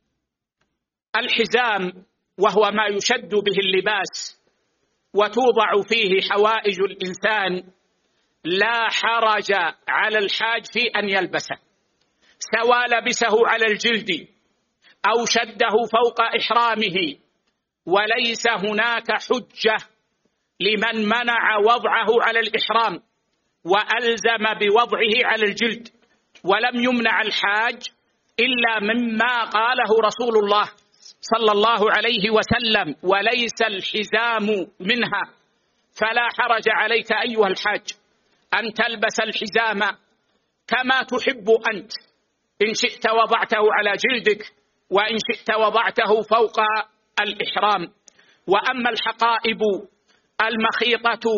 الحزام وهو ما يشد به اللباس وتوضع فيه حوائج الإنسان، لا حرج على الحاج في أن يلبسه، سواء لبسه على الجلد أو شده فوق إحرامه، وليس هناك حجة لمن منع وضعه على الإحرام وألزم بوضعه على الجلد. ولم يمنع الحاج إلا مما قاله رسول الله صلى الله عليه وسلم: وليس الحزام منها. فلا حرج عليك أيها الحاج أن تلبس الحزام كما تحب أنت، إن شئت وضعته على جلدك، وإن شئت وضعته فوق الإحرام. وأما الحقائب المخيطة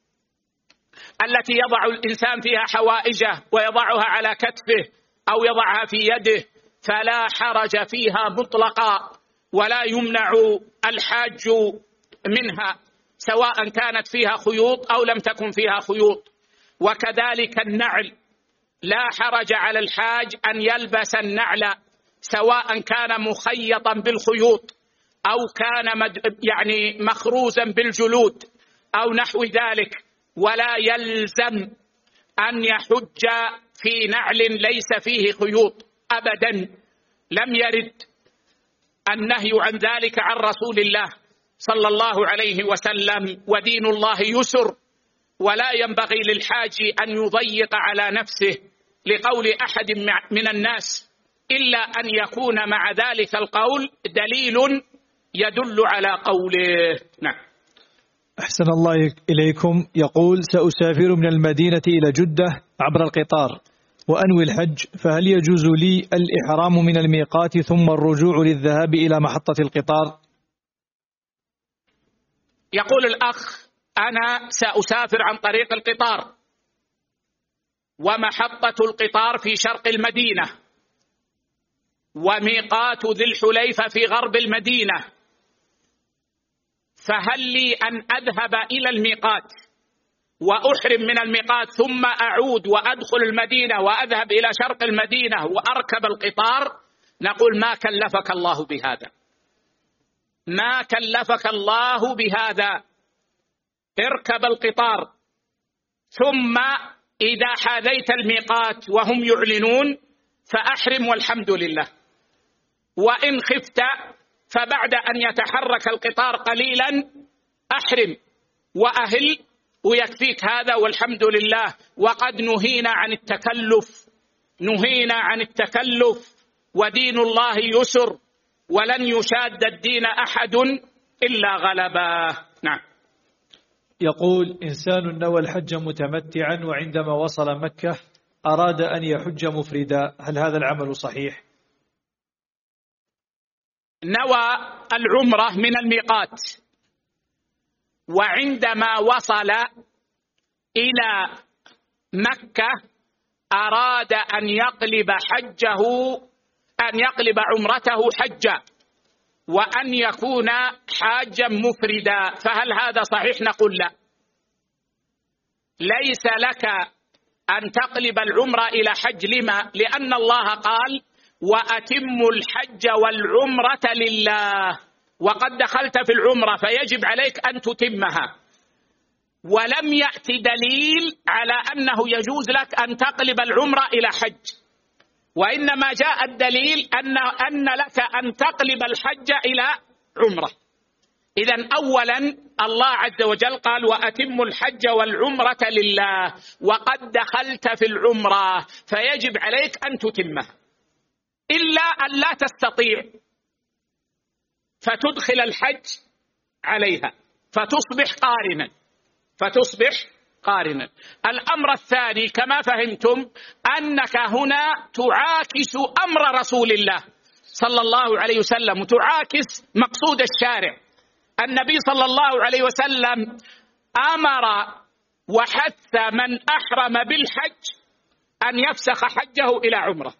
التي يضع الإنسان فيها حوائجه ويضعها على كتفه أو يضعها في يده فلا حرج فيها مطلقا، ولا يمنع الحاج منها، سواء كانت فيها خيوط أو لم تكن فيها خيوط. وكذلك النعل، لا حرج على الحاج أن يلبس النعل سواء كان مخيطا بالخيوط أو كان يعني مخروزا بالجلود أو نحو ذلك، ولا يلزم أن يحج في نعل ليس فيه خيوط أبدا. لم يرد النهي عن ذلك عن رسول الله صلى الله عليه وسلم، ودين الله يسر، ولا ينبغي للحاج أن يضيق على نفسه لقول أحد من الناس، إلا أن يكون مع ذلك القول دليل يدل على قوله. نعم. أحسن الله إليكم. يقول: سأسافر من المدينة إلى جدة عبر القطار وأنوي الحج، فهل يجوز لي الإحرام من الميقات ثم الرجوع للذهاب إلى محطة القطار؟ يقول الأخ: أنا سأسافر عن طريق القطار، ومحطة القطار في شرق المدينة، وميقات ذي الحليفة في غرب المدينة، فهل لي أن أذهب إلى الميقات وأحرم من الميقات ثم أعود وأدخل المدينة وأذهب إلى شرق المدينة وأركب القطار؟ نقول: ما كلفك الله بهذا، ما كلفك الله بهذا. اركب القطار، ثم إذا حاذيت الميقات وهم يعلنون فأحرم والحمد لله. وإن خفت فبعد أن يتحرك القطار قليلا أحرم وأهل، ويكفيك هذا والحمد لله. وقد نهينا عن التكلف، نهينا عن التكلف، ودين الله يسر، ولن يشاد الدين أحد إلا غلبه. نعم. يقول: إنسان نوى الحج متمتعا، وعندما وصل مكة أراد أن يحج مفردا، هل هذا العمل صحيح؟ نوى العمرة من الميقات، وعندما وصل إلى مكة أراد أن يقلب حجه أن يقلب عمرته حجا وأن يكون حاجا مفردا، فهل هذا صحيح؟ نقول لا، ليس لك أن تقلب العمرة إلى حج. لما؟ لأن الله قال وأتموا الحج والعمرة لله، وقد دخلت في العمرة فيجب عليك أن تتمها، ولم يأتي دليل على أنه يجوز لك أن تقلب العمرة إلى حج، وإنما جاء الدليل أن أن لك أن تقلب الحج إلى عمرة. إذن أولا الله عز وجل قال وأتموا الحج والعمرة لله، وقد دخلت في العمرة فيجب عليك أن تتمها، إلا أن لا تستطيع فتدخل الحج عليها فتصبح قارنا فتصبح قارنا. الأمر الثاني كما فهمتم أنك هنا تعاكس أمر رسول الله صلى الله عليه وسلم، وتعاكس مقصود الشارع. النبي صلى الله عليه وسلم أمر وحث من أحرم بالحج أن يفسخ حجه إلى عمرة،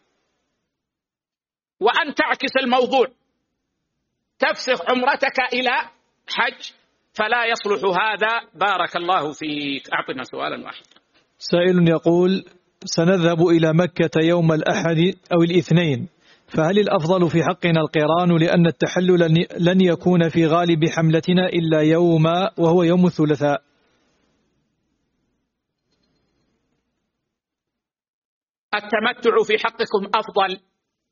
وأن تعكس الموضوع تفسخ عمرتك إلى حج، فلا يصلح هذا. بارك الله فيك. أعطنا سؤالا واحدا. سائل يقول سنذهب إلى مكة يوم الأحد أو الاثنين، فهل الأفضل في حقنا القران لأن التحلل لن يكون في غالب حملتنا إلا يوم وهو يوم الثلاثاء؟ التمتع في حقكم أفضل،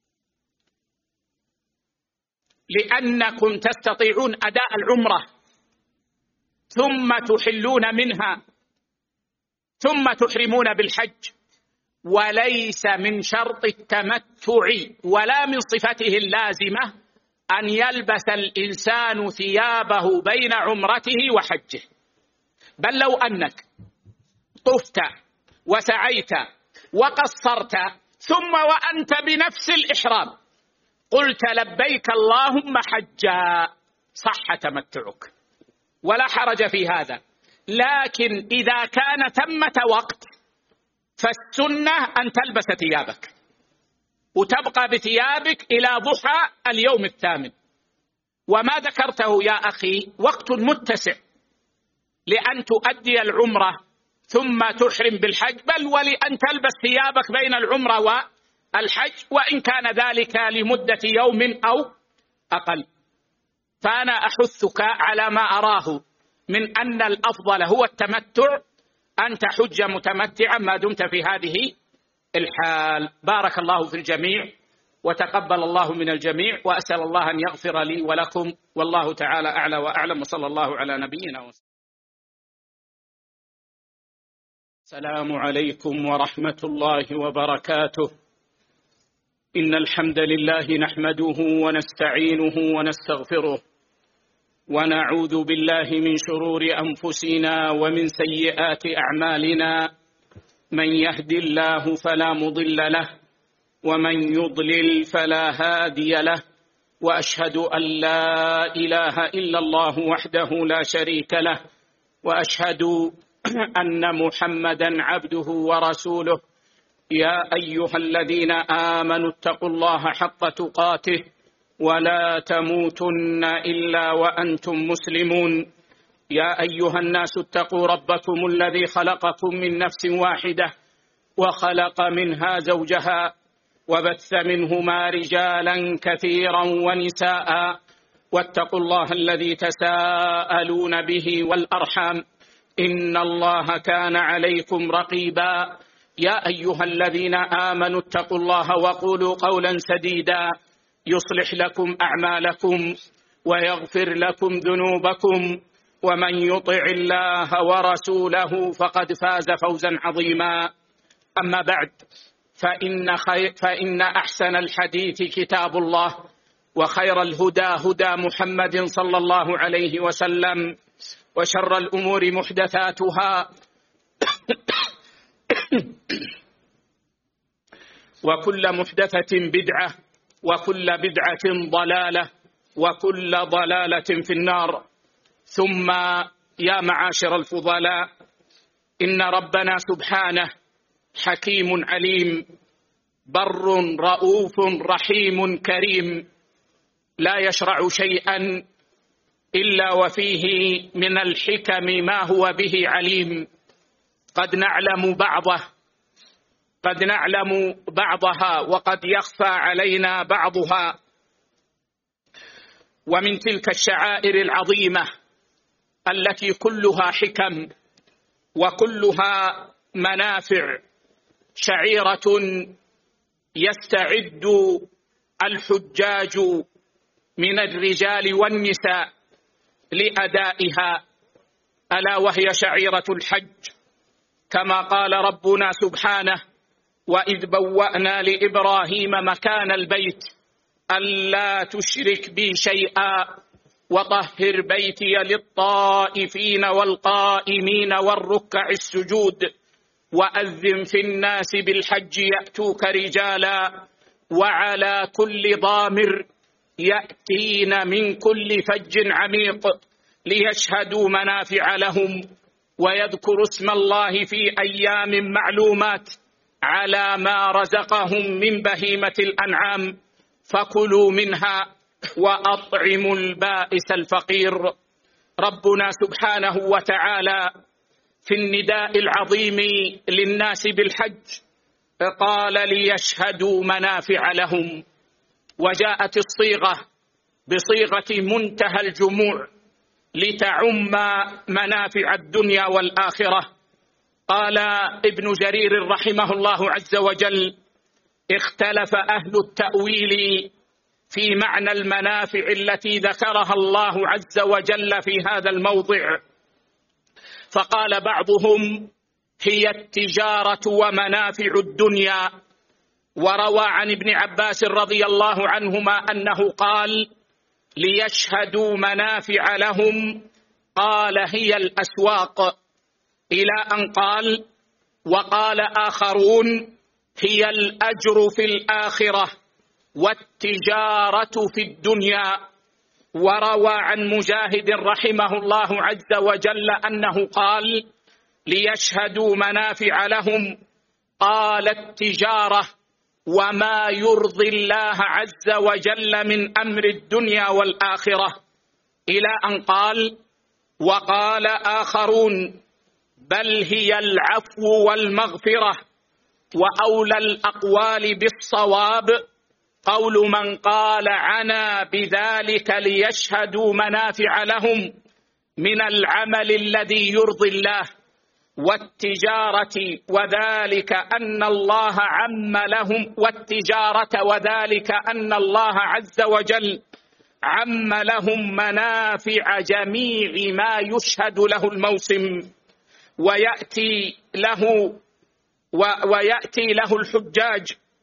لأنكم تستطيعون أداء العمرة ثم تحلون منها ثم تحرمون بالحج، وليس من شرط التمتع ولا من صفته اللازمة أن يلبس الإنسان ثيابه بين عمرته وحجه، بل لو أنك طفت وسعيت وقصرت ثم وأنت بنفس الإحرام قلت لبيك اللهم حجا صح تمتعك ولا حرج في هذا. لكن إذا كان ثمة وقت فالسنة أن تلبس ثيابك وتبقى بثيابك إلى ضحى اليوم الثامن. وما ذكرته يا أخي وقت متسع لأن تؤدي العمرة ثم تحرم بالحج، بل ولأن تلبس ثيابك بين العمرة والحج، وإن كان ذلك لمدة يوم أو أقل. فأنا أحثك على ما أراه من أن الأفضل هو التمتع، أن تحج متمتعا ما دمت في هذه الحال. بارك الله في الجميع وتقبل الله من الجميع، وأسأل الله أن يغفر لي ولكم، والله تعالى أعلى وأعلم، وصلى الله على نبينا وسلم. السلام عليكم ورحمة الله وبركاته. إن الحمد لله نحمده ونستعينه ونستغفره، ونعوذ بالله من شرور أنفسنا ومن سيئات أعمالنا، من يهد الله فلا مضل له ومن يضلل فلا هادي له، وأشهد أن لا إله إلا الله وحده لا شريك له، وأشهد أن محمدا عبده ورسوله. يا أيها الذين آمنوا اتقوا الله حق تقاته ولا تموتن إلا وأنتم مسلمون. يا أيها الناس اتقوا ربكم الذي خلقكم من نفس واحدة وخلق منها زوجها وبث منهما رجالا كثيرا ونساء، واتقوا الله الذي تساءلون به والأرحام إن الله كان عليكم رقيبا. يا أيها الذين آمنوا اتقوا الله وقولوا قولا سديدا يصلح لكم أعمالكم ويغفر لكم ذنوبكم، ومن يطع الله ورسوله فقد فاز فوزا عظيما. أما بعد، فإن, خير فإن أحسن الحديث كتاب الله، وخير الهدى هدى محمد صلى الله عليه وسلم، وشر الأمور محدثاتها وكل محدثة بدعة وكل بدعة ضلالة وكل ضلالة في النار. ثم يا معاشر الفضلاء، إن ربنا سبحانه حكيم عليم، بر رؤوف رحيم كريم، لا يشرع شيئا إلا وفيه من الحكم ما هو به عليم. قد نعلم بعضه قد نعلم بعضها وقد يخفى علينا بعضها. ومن تلك الشعائر العظيمة التي كلها حكم وكلها منافع شعيرة يستعد الحجاج من الرجال والنساء لأدائها، ألا وهي شعيرة الحج، كما قال ربنا سبحانه: وإذ بوأنا لإبراهيم مكان البيت ألا تشرك بي شيئا وطهر بيتي للطائفين والقائمين والركع السجود وأذن في الناس بالحج يأتوك رجالا وعلى كل ضامر يأتين من كل فج عميق ليشهدوا منافع لهم ويذكروا اسم الله في أيام معلومات على ما رزقهم من بهيمة الأنعام فكلوا منها وأطعموا البائس الفقير. ربنا سبحانه وتعالى في النداء العظيم للناس بالحج قال: ليشهدوا منافع لهم، وجاءت الصيغة بصيغة منتهى الجموع لتعم منافع الدنيا والآخرة. قال ابن جرير رحمه الله عز وجل: اختلف أهل التأويل في معنى المنافع التي ذكرها الله عز وجل في هذا الموضع، فقال بعضهم: هي التجارة ومنافع الدنيا. وروى عن ابن عباس رضي الله عنهما أنه قال: ليشهدوا منافع لهم، قال: هي الأسواق، إلى أن قال: وقال آخرون: هي الأجر في الآخرة والتجارة في الدنيا. وروى عن مجاهد رحمه الله عز وجل أنه قال: ليشهدوا منافع لهم، قال: التجارة وما يرضي الله عز وجل من أمر الدنيا والآخرة، إلى أن قال: وقال آخرون: بل هي العفو والمغفرة. وأولى الأقوال بالصواب قول من قال عنا بذلك ليشهدوا منافع لهم من العمل الذي يرضي الله والتجارة، وذلك أن الله عم لهم والتجارة وذلك أن الله عز وجل عم لهم منافع جميع ما يشهد له الموسم، ويأتي له ويأتي له الحجاج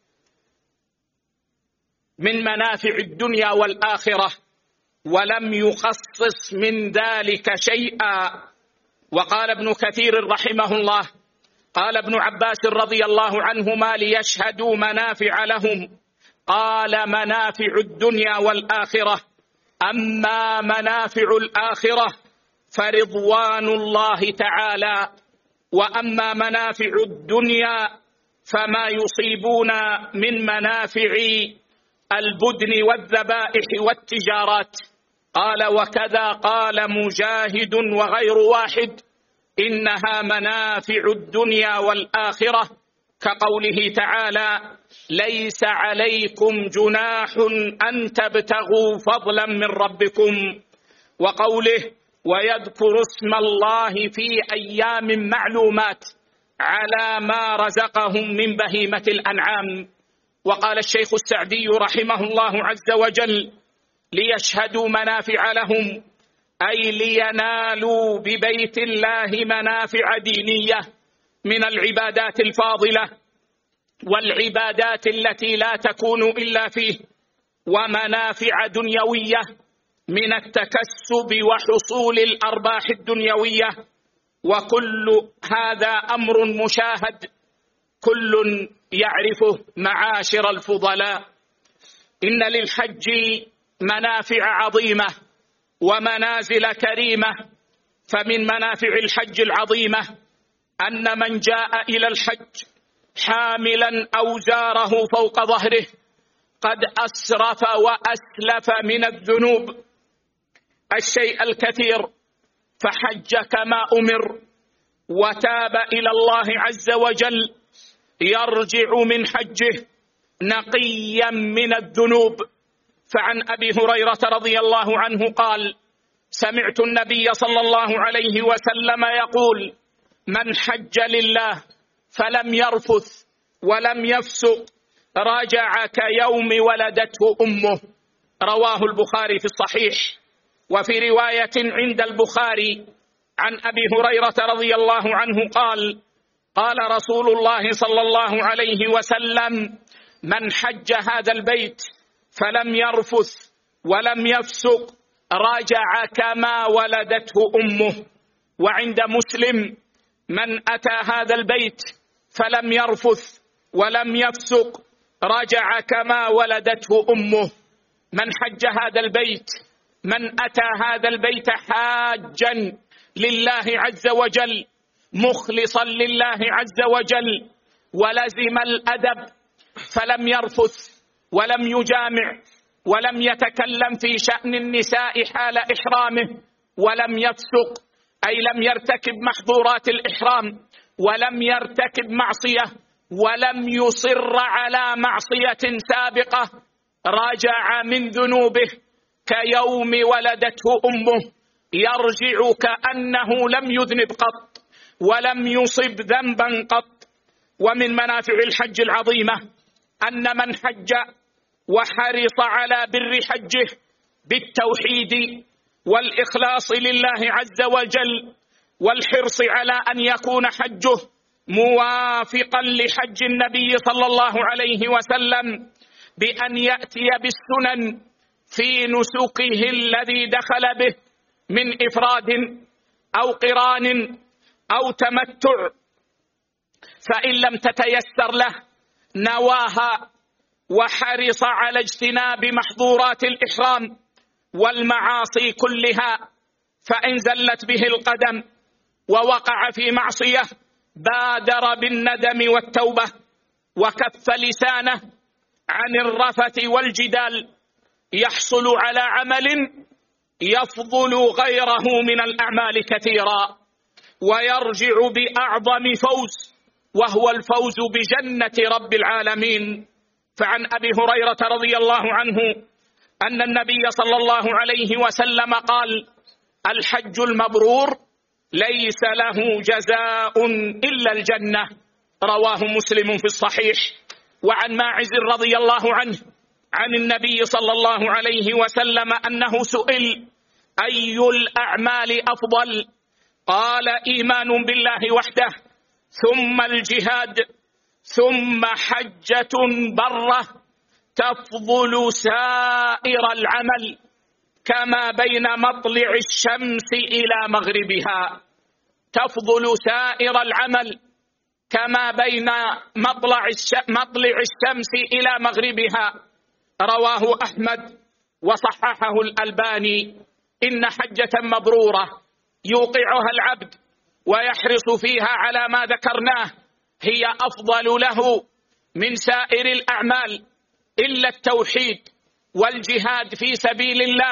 من منافع الدنيا والآخرة، ولم يخصص من ذلك شيئا. وقال ابن كثير رحمه الله: قال ابن عباس رضي الله عنهما: ليشهدوا منافع لهم، قال: منافع الدنيا والآخرة، أما منافع الآخرة فرضوان الله تعالى، وأما منافع الدنيا فما يصيبون من منافع البدن والذبائح والتجارات. قال: وكذا قال مجاهد وغير واحد: إنها منافع الدنيا والآخرة، كقوله تعالى: ليس عليكم جناح أن تبتغوا فضلا من ربكم، وقوله: ويذكر اسم الله في أيام معلومات على ما رزقهم من بهيمة الأنعام. وقال الشيخ السعدي رحمه الله عز وجل: ليشهدوا منافع لهم، أي لينالوا ببيت الله منافع دينية من العبادات الفاضلة والعبادات التي لا تكون إلا فيه، ومنافع دنيوية من التكسب وحصول الأرباح الدنيوية. وكل هذا أمر مشاهد كل يعرفه معاشر الفضلاء. إن للحج منافع عظيمة ومنازل كريمة. فمن منافع الحج العظيمة أن من جاء إلى الحج حاملا أوزاره فوق ظهره قد أسرف وأسلف من الذنوب الشيء الكثير، فحج كما أمر وتاب إلى الله عز وجل يرجع من حجه نقيا من الذنوب. فعن أبي هريرة رضي الله عنه قال: سمعت النبي صلى الله عليه وسلم يقول: من حج لله فلم يرفث ولم يفسق رجع كيوم ولدته أمه. رواه البخاري في الصحيح. وفي رواية عند البخاري عن أبي هريرة رضي الله عنه قال: قال رسول الله صلى الله عليه وسلم: من حج هذا البيت فلم يرفث ولم يفسق رجع كما ولدته أمه. وعند مسلم: من أتى هذا البيت فلم يرفث ولم يفسق رجع كما ولدته أمه. من حج هذا البيت، من أتى هذا البيت حاجا لله عز وجل مخلصا لله عز وجل ولزم الأدب فلم يرفث ولم يجامع ولم يتكلم في شأن النساء حال إحرامه ولم يفسق، أي لم يرتكب محظورات الإحرام ولم يرتكب معصية ولم يصر على معصية سابقة، رجع من ذنوبه كيوم ولدته أمه، يرجع كأنه لم يذنب قط ولم يصب ذنبا قط. ومن منافع الحج العظيمة أن من حج وحرص على بر حجه بالتوحيد والإخلاص لله عز وجل والحرص على أن يكون حجه موافقا لحج النبي صلى الله عليه وسلم بأن يأتي بالسنن في نسكه الذي دخل به من إفراد أو قران أو تمتع، فإن لم تتيسر له نواها وحرص على اجتناب محظورات الإحرام والمعاصي كلها، فإن زلت به القدم ووقع في معصية بادر بالندم والتوبة وكف لسانه عن الرفث والجدال، يحصل على عمل يفضل غيره من الأعمال كثيرا ويرجع بأعظم فوز، وهو الفوز بجنة رب العالمين. فعن أبي هريرة رضي الله عنه أن النبي صلى الله عليه وسلم قال: الحج المبرور ليس له جزاء إلا الجنة. رواه مسلم في الصحيح. وعن ماعز رضي الله عنه عن النبي صلى الله عليه وسلم أنه سئل: أي الأعمال أفضل؟ قال: إيمان بالله وحده، ثم الجهاد، ثم حجة برة تفضل سائر العمل كما بين مطلع الشمس إلى مغربها. تفضل سائر العمل كما بين مطلع مطلع الشمس إلى مغربها. رواه أحمد وصححه الألباني. إن حجة مبرورة يوقعها العبد ويحرص فيها على ما ذكرناه هي أفضل له من سائر الأعمال إلا التوحيد والجهاد في سبيل الله،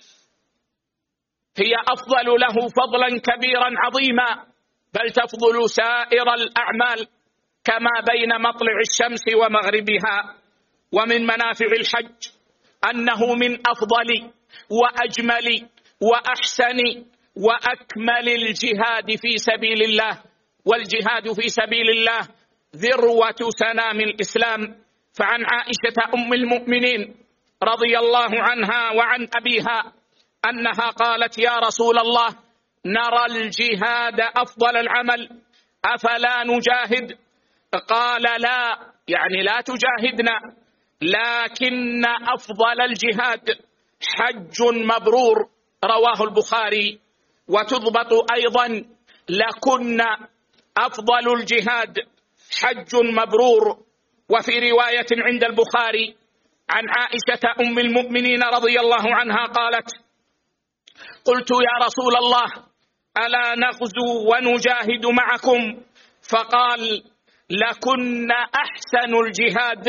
هي أفضل له فضلا كبيرا عظيما، بل تفضل سائر الأعمال كما بين مطلع الشمس ومغربها. ومن منافع الحج أنه من أفضل وأجمل وأحسن وأكمل الجهاد في سبيل الله، والجهاد في سبيل الله ذروة سنام الإسلام. فعن عائشة أم المؤمنين رضي الله عنها وعن أبيها أنها قالت: يا رسول الله، نرى الجهاد أفضل العمل، أفلا نجاهد؟ قال: لا، يعني لا تجاهدنا، لكن أفضل الجهاد حج مبرور. رواه البخاري. وتضبط أيضا: لكن أفضل الجهاد حج مبرور. وفي رواية عند البخاري عن عائشة أم المؤمنين رضي الله عنها قالت: قلت: يا رسول الله، ألا نغزو ونجاهد معكم؟ فقال: لكن أحسن الجهاد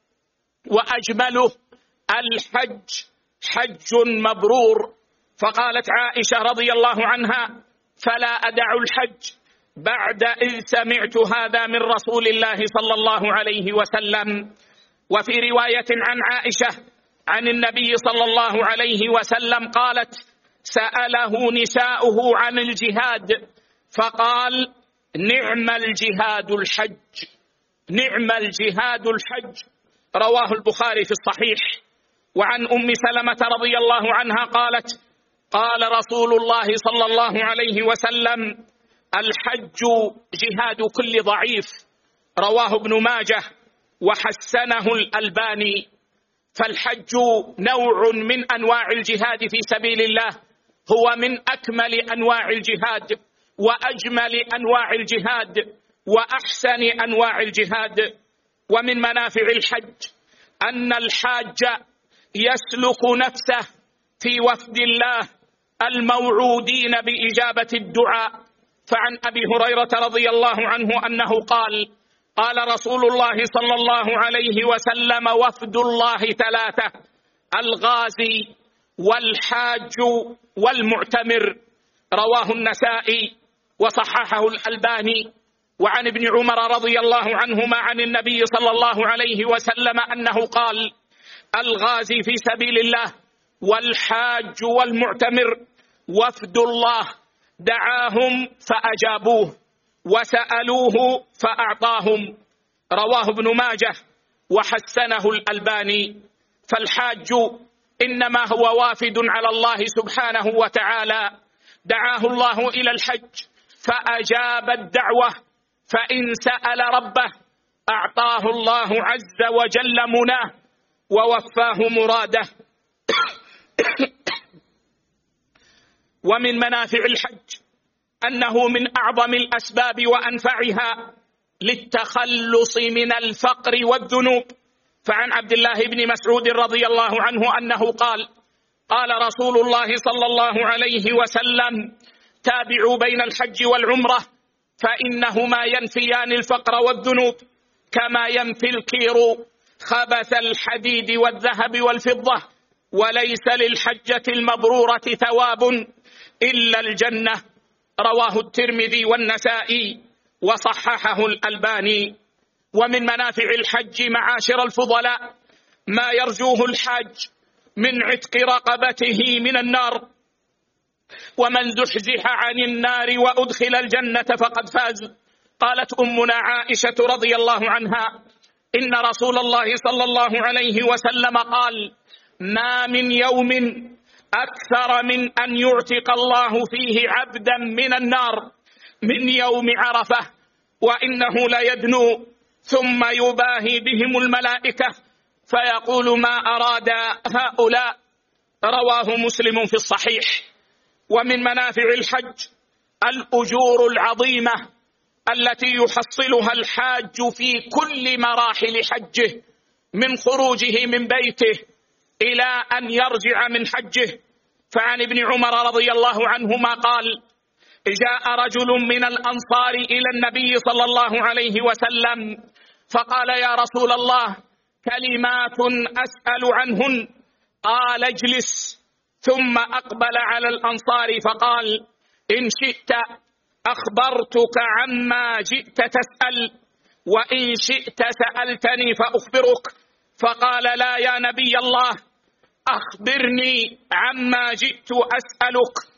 وأجمله الحج، حج مبرور. فقالت عائشة رضي الله عنها: فلا أدع الحج بعد إذ سمعت هذا من رسول الله صلى الله عليه وسلم. وفي رواية عن عائشة عن النبي صلى الله عليه وسلم قالت: سأله نساؤه عن الجهاد فقال: نعم الجهاد الحج، نعم الجهاد الحج. رواه البخاري في الصحيح. وعن أم سلمة رضي الله عنها قالت: قال رسول الله صلى الله عليه وسلم: الحج جهاد كل ضعيف. رواه ابن ماجه وحسنه الألباني. فالحج نوع من أنواع الجهاد في سبيل الله، هو من أكمل أنواع الجهاد وأجمل أنواع الجهاد وأحسن أنواع الجهاد. ومن منافع الحج أن الحاج يسلك نفسه في وفد الله الموعودين بإجابة الدعاء. فعن أبي هريرة رضي الله عنه أنه قال: قال رسول الله صلى الله عليه وسلم: وفد الله ثلاثة: الغازي والحاج والمعتمر. رواه النسائي وصححه الألباني. وعن ابن عمر رضي الله عنهما عن النبي صلى الله عليه وسلم أنه قال: الغازي في سبيل الله والحاج والمعتمر وفد الله، دعاهم فأجابوه وسألوه فأعطاهم. رواه ابن ماجه وحسنه الألباني. فالحاج إنما هو وافد على الله سبحانه وتعالى، دعاه الله إلى الحج فأجاب الدعوة، فإن سأل ربه أعطاه الله عز وجل مناه ووفاه مراده. ومن منافع الحج أنه من أعظم الأسباب وأنفعها للتخلص من الفقر والذنوب. فعن عبد الله بن مسعود رضي الله عنه أنه قال: قال رسول الله صلى الله عليه وسلم: تابعوا بين الحج والعمرة فإنهما ينفيان الفقر والذنوب كما ينفي الكير خبث الحديد والذهب والفضة، وليس للحجة المبرورة ثواب إلا الجنة. رواه الترمذي والنسائي وصححه الألباني. ومن منافع الحج معاشر الفضلاء ما يرجوه الحاج من عتق رقبته من النار. ومن زحزح عن النار وأدخل الجنة فقد فاز. قالت أمنا عائشة رضي الله عنها: إن رسول الله صلى الله عليه وسلم قال: ما من يوم أكثر من أن يعتق الله فيه عبدا من النار من يوم عرفة، وإنه ليدنو ثم يباهي بهم الملائكة فيقول: ما أراد هؤلاء. رواه مسلم في الصحيح. ومن منافع الحج الأجور العظيمة التي يحصلها الحاج في كل مراحل حجه، من خروجه من بيته إلى أن يرجع من حجه. فعن ابن عمر رضي الله عنهما قال: جاء رجل من الأنصار إلى النبي صلى الله عليه وسلم فقال: يا رسول الله، كلمات أسأل عنهن. قال: اجلس. ثم أقبل على الأنصار فقال: إن شئت أخبرتك عما جئت تسأل، وإن شئت سألتني فأخبرك. فقال: لا يا نبي الله، أخبرني عما جئت أسألك.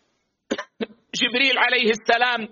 جبريل عليه السلام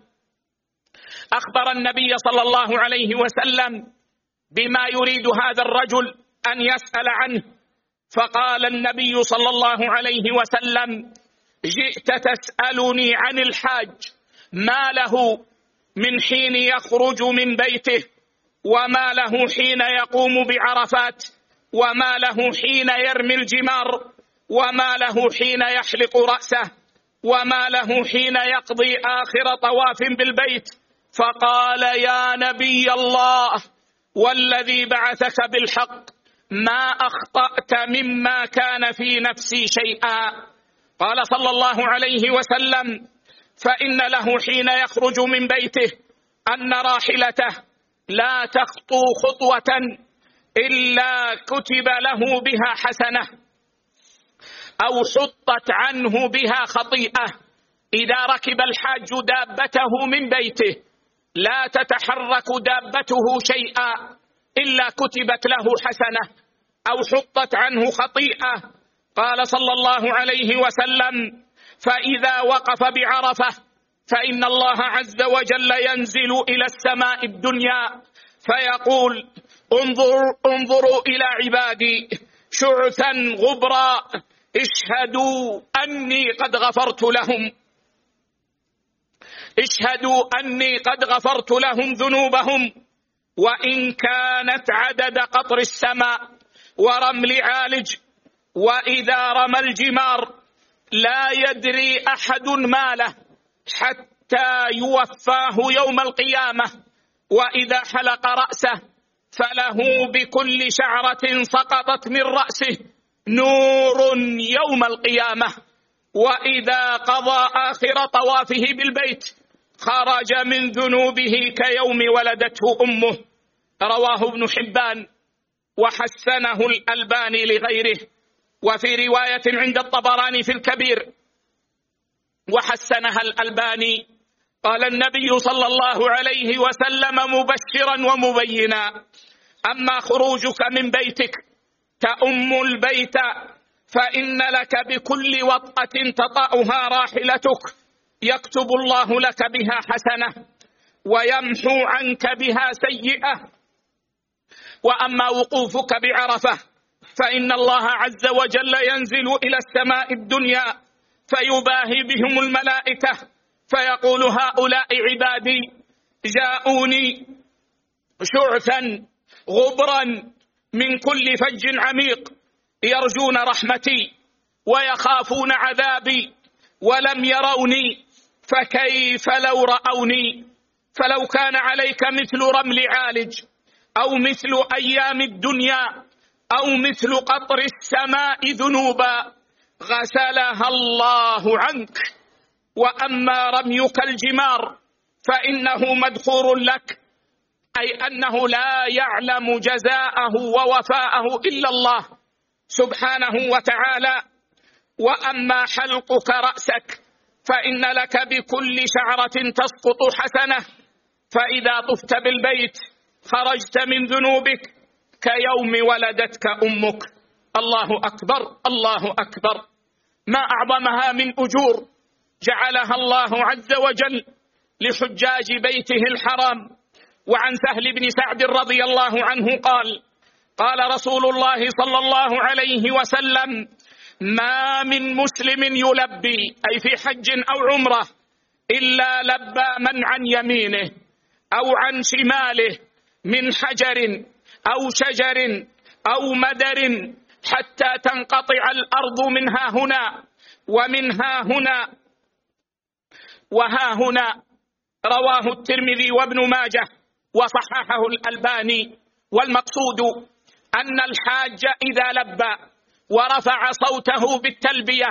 أخبر النبي صلى الله عليه وسلم بما يريد هذا الرجل أن يسأل عنه، فقال النبي صلى الله عليه وسلم: جئت تسألني عن الحاج ما له من حين يخرج من بيته، وما له حين يقوم بعرفات، وما له حين يرمي الجمار، وما له حين يحلق رأسه، وما له حين يقضي آخر طواف بالبيت. فقال: يا نبي الله، والذي بعثك بالحق، ما أخطأت مما كان في نفسي شيئا. قال صلى الله عليه وسلم: فإن له حين يخرج من بيته أن راحلته لا تخطو خطوة إلا كتب له بها حسنة أو حطت عنه بها خطيئة. إذا ركب الحاج دابته من بيته لا تتحرك دابته شيئا إلا كتبت له حسنة أو حطت عنه خطيئة. قال صلى الله عليه وسلم: فإذا وقف بعرفة فإن الله عز وجل ينزل إلى السماء الدنيا فيقول: انظر انظروا إلى عبادي شعثا غبرا اشهدوا أني قد غفرت لهم اشهدوا أني قد غفرت لهم ذنوبهم وإن كانت عدد قطر السماء ورمل عالج. وإذا رمى الجمار لا يدري أحد ماله حتى يوفاه يوم القيامة. وإذا حلق رأسه فله بكل شعرة سقطت من رأسه نور يوم القيامة. وإذا قضى آخر طوافه بالبيت خرج من ذنوبه كيوم ولدته أمه. رواه ابن حبان وحسنه الألباني لغيره. وفي رواية عند الطبراني في الكبير وحسنها الألباني قال النبي صلى الله عليه وسلم مبشرا ومبينا: أما خروجك من بيتك تأم البيت فإن لك بكل وطأة تطأها راحلتك يكتب الله لك بها حسنة ويمحو عنك بها سيئة. وأما وقوفك بعرفة فإن الله عز وجل ينزل إلى السماء الدنيا فيباهي بهم الملائكة فيقول: هؤلاء عبادي جاءوني شعثا غبرا من كل فج عميق يرجون رحمتي ويخافون عذابي ولم يروني فكيف لو رأوني. فلو كان عليك مثل رمل عالج أو مثل أيام الدنيا أو مثل قطر السماء ذنوبا غسلها الله عنك. وأما رميك الجمار فإنه مدخور لك، أي أنه لا يعلم جزاءه ووفاءه إلا الله سبحانه وتعالى. وأما حلقك رأسك فإن لك بكل شعرة تسقط حسنة، فإذا طفت بالبيت خرجت من ذنوبك كيوم ولدتك أمك. الله أكبر الله أكبر. ما أعظمها من أجور جعلها الله عز وجل لحجاج بيته الحرام. وعن سهل بن سعد رضي الله عنه قال: قال رسول الله صلى الله عليه وسلم: ما من مسلم يلبي أي في حج أو عمرة إلا لبى من عن يمينه أو عن شماله من حجر أو شجر أو مدر حتى تنقطع الأرض منها هنا ومنها هنا وها هنا. رواه الترمذي وابن ماجه وصححه الألباني. والمقصود أن الحاج إذا لبى ورفع صوته بالتلبية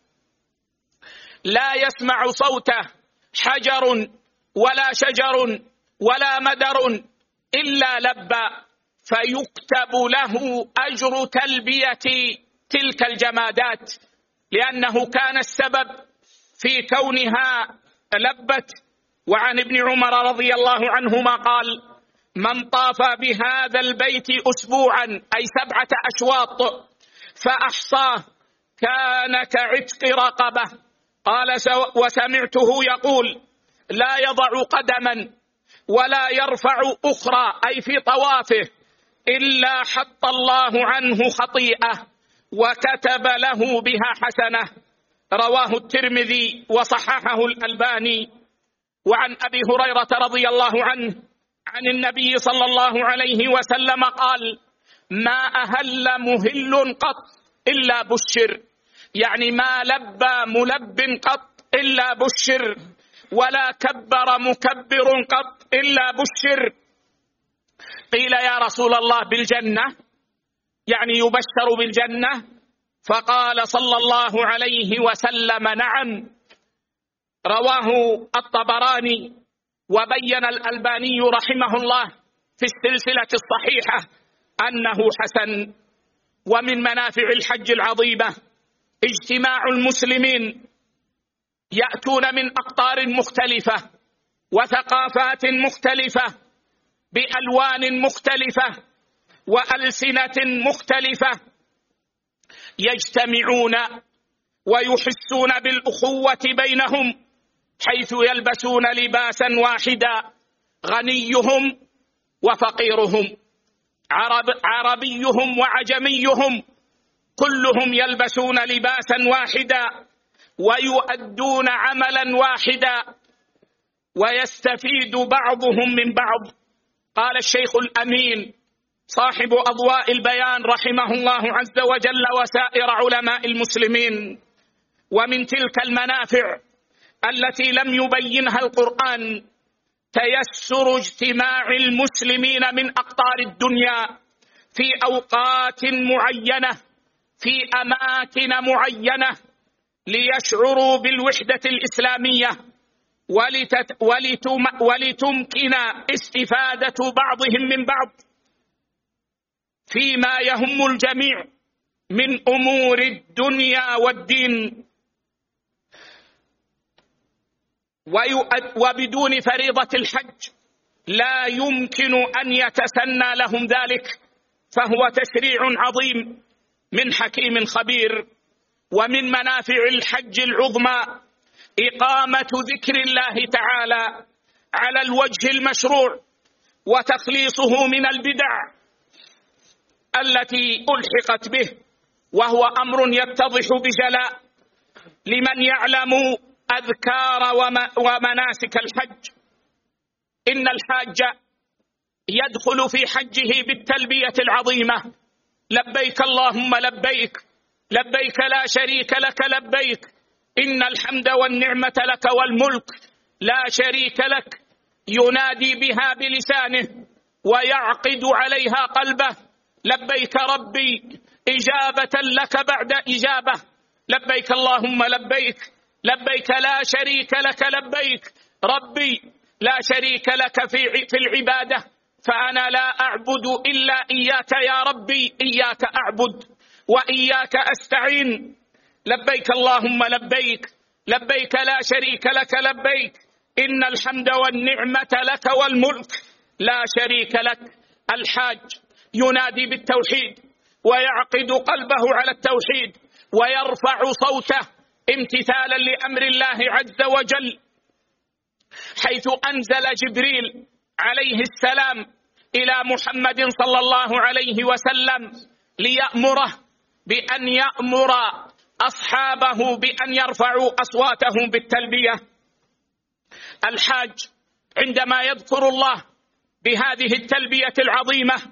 لا يسمع صوته حجر ولا شجر ولا مدر إلا لبى، فيكتب له أجر تلبية تلك الجمادات لأنه كان السبب في كونها لبت. وعن ابن عمر رضي الله عنهما قال: من طاف بهذا البيت أسبوعا أي سبعة أشواط فأحصاه كان كعتق رقبة. قال: وسمعته يقول: لا يضع قدما ولا يرفع أخرى أي في طوافه إلا حط الله عنه خطيئة وكتب له بها حسنة. رواه الترمذي وصححه الألباني. وعن أبي هريرة رضي الله عنه عن النبي صلى الله عليه وسلم قال: ما أهل مهل قط إلا بشر، يعني ما لبى ملب قط إلا بشر، ولا كبر مكبر قط إلا بشر. قيل: يا رسول الله بالجنة، يعني يبشر بالجنة؟ فقال صلى الله عليه وسلم: نعم. رواه الطبراني. وبين الألباني رحمه الله في السلسلة الصحيحة أنه حسن. ومن منافع الحج العظيمة اجتماع المسلمين يأتون من أقطار مختلفة وثقافات مختلفة بألوان مختلفة وألسنة مختلفة، يجتمعون ويحسون بالأخوة بينهم، حيث يلبسون لباسا واحدا، غنيهم وفقيرهم، عرب عربيهم وعجميهم، كلهم يلبسون لباسا واحدا ويؤدون عملا واحدا ويستفيد بعضهم من بعض. قال الشيخ الأمين صاحب أضواء البيان رحمه الله عز وجل وسائر علماء المسلمين: ومن تلك المنافع التي لم يبينها القرآن تيسر اجتماع المسلمين من أقطار الدنيا في أوقات معينة في أماكن معينة ليشعروا بالوحدة الإسلامية ولتم ولتمكن استفادة بعضهم من بعض فيما يهم الجميع من أمور الدنيا والدين. وبدون فريضة الحج لا يمكن أن يتسنى لهم ذلك، فهو تشريع عظيم من حكيم خبير. ومن منافع الحج العظمى إقامة ذكر الله تعالى على الوجه المشروع وتخليصه من البدع التي ألحقت به، وهو أمر يتضح بجلاء لمن يعلم أذكار ومناسك الحج. إن الحاج يدخل في حجه بالتلبية العظيمة: لبيك اللهم لبيك، لبيك لا شريك لك لبيك، إن الحمد والنعمة لك والملك لا شريك لك، ينادي بها بلسانه ويعقد عليها قلبه: لبيك ربي إجابة لك بعد إجابة، لبيك اللهم لبيك، لبيك لا شريك لك لبيك، ربي لا شريك لك في العبادة، فأنا لا أعبد إلا إياك يا ربي، إياك أعبد وإياك أستعين، لبيك اللهم لبيك، لبيك لا شريك لك لبيك، إن الحمد والنعمة لك والملك لا شريك لك. الحاج ينادي بالتوحيد ويعقد قلبه على التوحيد ويرفع صوته امتثالا لأمر الله عز وجل، حيث أنزل جبريل عليه السلام إلى محمد صلى الله عليه وسلم ليأمره بأن يأمر أصحابه بأن يرفعوا أصواتهم بالتلبية. الحاج عندما يذكر الله بهذه التلبية العظيمة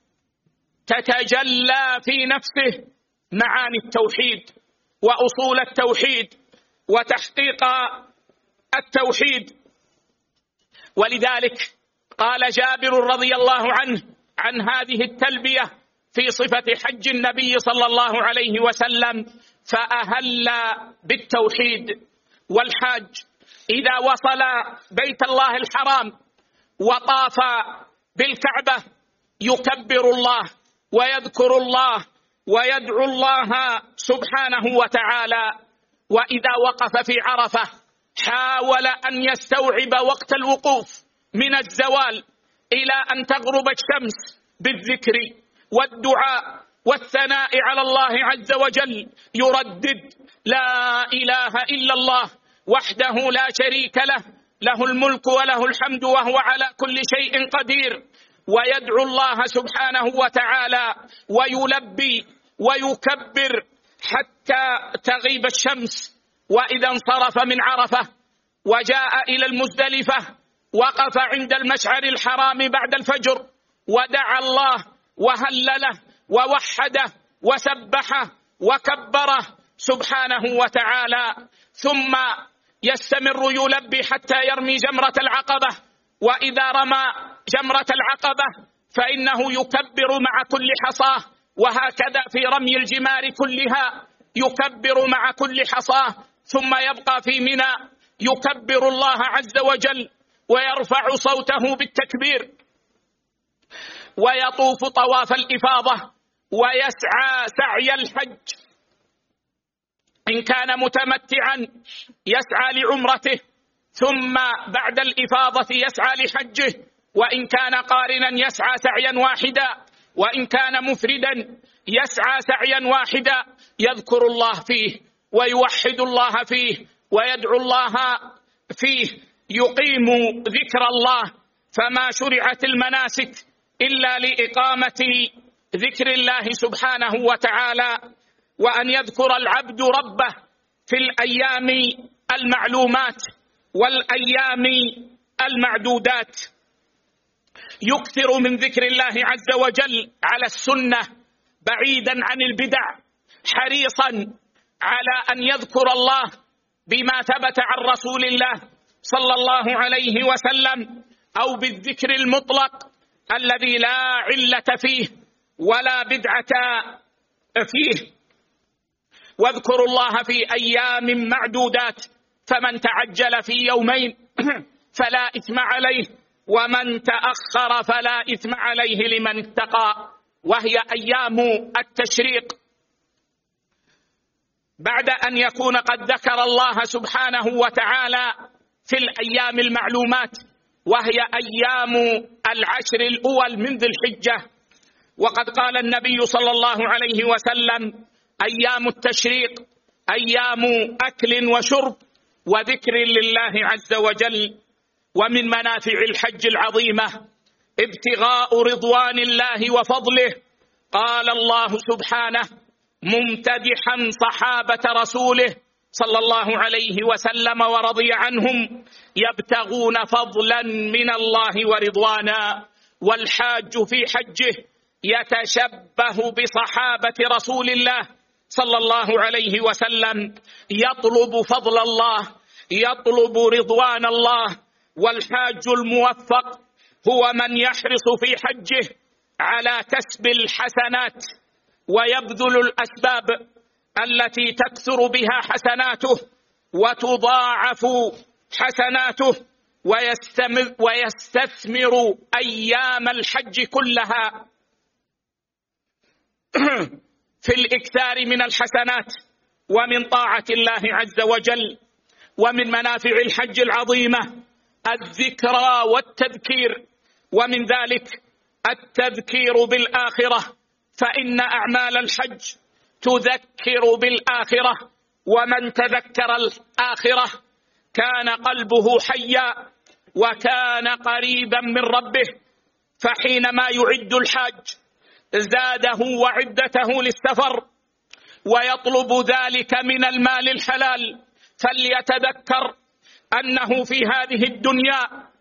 تتجلى في نفسه معاني التوحيد وأصول التوحيد وتحقيق التوحيد. ولذلك قال جابر رضي الله عنه عن هذه التلبية في صفة حج النبي صلى الله عليه وسلم: فأهل بالتوحيد. والحاج إذا وصل بيت الله الحرام وطاف بالكعبة يكبر الله ويذكر الله ويدعو الله سبحانه وتعالى. وإذا وقف في عرفة حاول أن يستوعب وقت الوقوف من الزوال إلى أن تغرب الشمس بالذكر والدعاء والثناء على الله عز وجل، يردد: لا إله إلا الله وحده لا شريك له، له الملك وله الحمد وهو على كل شيء قدير، ويدعو الله سبحانه وتعالى ويلبي ويكبر حتى تغيب الشمس. وإذا انصرف من عرفة وجاء إلى المزدلفة وقف عند المشعر الحرام بعد الفجر ودعا الله وهلله ووحده وسبحه وكبره سبحانه وتعالى، ثم يستمر يلبي حتى يرمي جمرة العقبة. وإذا رمى جمرة العقبة فإنه يكبر مع كل حصاه، وهكذا في رمي الجمار كلها يكبر مع كل حصاه، ثم يبقى في منى يكبر الله عز وجل ويرفع صوته بالتكبير. ويطوف طواف الإفاضة ويسعى سعي الحج. إن كان متمتعا يسعى لعمرته، ثم بعد الإفاضة يسعى لحجه، وإن كان قارنا يسعى سعيا واحدا، وإن كان مفردا يسعى سعيا واحدا، يذكر الله فيه ويوحد الله فيه ويدعو الله فيه، يقيم ذكر الله. فما شرعت المناسك إلا لإقامة ذكر الله سبحانه وتعالى، وأن يذكر العبد ربه في الأيام المعلومات والأيام المعدودات. يكثر من ذكر الله عز وجل على السنة بعيدا عن البدع، حريصا على أن يذكر الله بما ثبت عن رسول الله صلى الله عليه وسلم، أو بالذكر المطلق الذي لا علة فيه ولا بدعة فيه. واذكروا الله في أيام معدودات، فمن تعجل في يومين فلا إثم عليه، ومن تأخر فلا إثم عليه لمن اتقى، وهي أيام التشريق. بعد أن يكون قد ذكر الله سبحانه وتعالى في الأيام المعلومات، وهي أيام العشر الأول من ذي الحجة، وقد قال النبي صلى الله عليه وسلم: أيام التشريق أيام أكل وشرب وذكر لله عز وجل. ومن منافع الحج العظيمة ابتغاء رضوان الله وفضله. قال الله سبحانه ممتدحا صحابة رسوله صلى الله عليه وسلم ورضي عنهم: يبتغون فضلا من الله ورضوانا. والحاج في حجه يتشبه بصحابة رسول الله صلى الله عليه وسلم، يطلب فضل الله، يطلب رضوان الله. والحاج الموفق هو من يحرص في حجه على كسب الحسنات ويبذل الأسباب التي تكثر بها حسناته وتضاعف حسناته، ويستثمر أيام الحج كلها في الإكثار من الحسنات ومن طاعة الله عز وجل. ومن منافع الحج العظيمة الذكرى والتذكير، ومن ذلك التذكير بالآخرة، فإن أعمال الحج تذكر بالآخرة، ومن تذكر الآخرة كان قلبه حيا وكان قريبا من ربه. فحينما يعد الحاج زاده وعدته للسفر ويطلب ذلك من المال الحلال، فليتذكر أنه في هذه الدنيا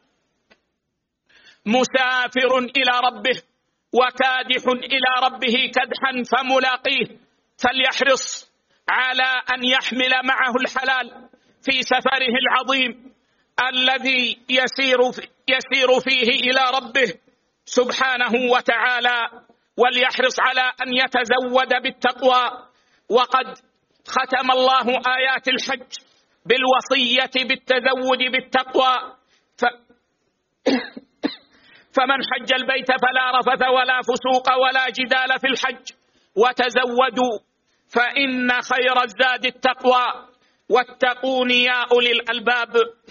مسافر إلى ربه وكادح إلى ربه كدحا فملاقيه، فليحرص على أن يحمل معه الحلال في سفره العظيم الذي يسير يسير فيه إلى ربه سبحانه وتعالى، وليحرص على أن يتزود بالتقوى. وقد ختم الله آيات الحج بالوصية بالتزود بالتقوى، ف... فمن حج البيت فلا رفث ولا فسوق ولا جدال في الحج وتزودوا فإن خير الزاد التقوى واتقون يا أولي الألباب.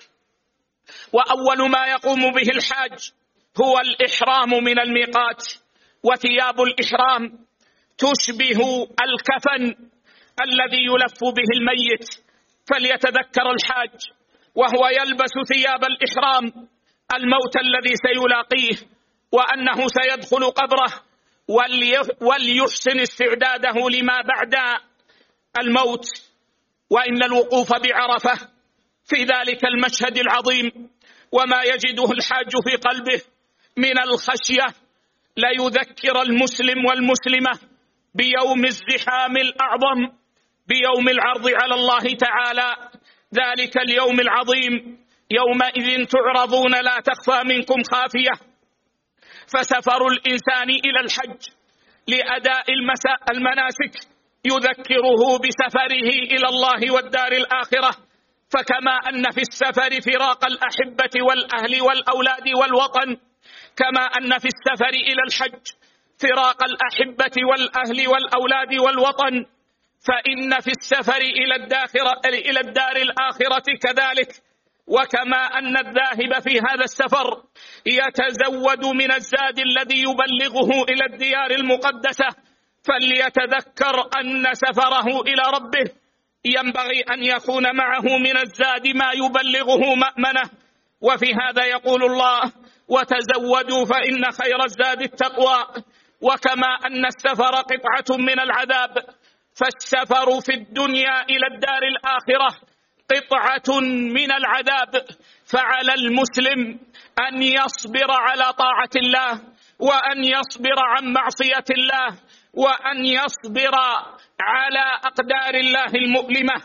وأول ما يقوم به الحاج هو الإحرام من الميقات، وثياب الإحرام تشبه الكفن الذي يلف به الميت، فليتذكر الحاج وهو يلبس ثياب الإحرام الموت الذي سيلاقيه، وأنه سيدخل قبره، وليحسن استعداده لما بعد الموت. وإن الوقوف بعرفة في ذلك المشهد العظيم وما يجده الحاج في قلبه من الخشية ليذكر المسلم والمسلمة بيوم الزحام الأعظم، بيوم العرض على الله تعالى، ذلك اليوم العظيم يومئذ تعرضون لا تخفى منكم خافية. فسفر الإنسان إلى الحج لأداء المناسك يذكره بسفره إلى الله والدار الآخرة، فكما أن في السفر فراق الأحبة والأهل والأولاد والوطن، كما أن في السفر إلى الحج فراق الأحبة والأهل والأولاد والوطن، فإن في السفر إلى الداخرة إلى الدار الآخرة كذلك. وكما أن الذاهب في هذا السفر يتزود من الزاد الذي يبلغه إلى الديار المقدسة، فليتذكر أن سفره إلى ربه ينبغي أن يكون معه من الزاد ما يبلغه مأمنه. وفي هذا يقول الله: وتزودوا فإن خير الزاد التقوى. وكما أن السفر قطعة من العذاب، فالسفر في الدنيا إلى الدار الآخرة قطعة من العذاب، فعلى المسلم أن يصبر على طاعة الله، وأن يصبر عن معصية الله، وأن يصبر على أقدار الله المؤلمة.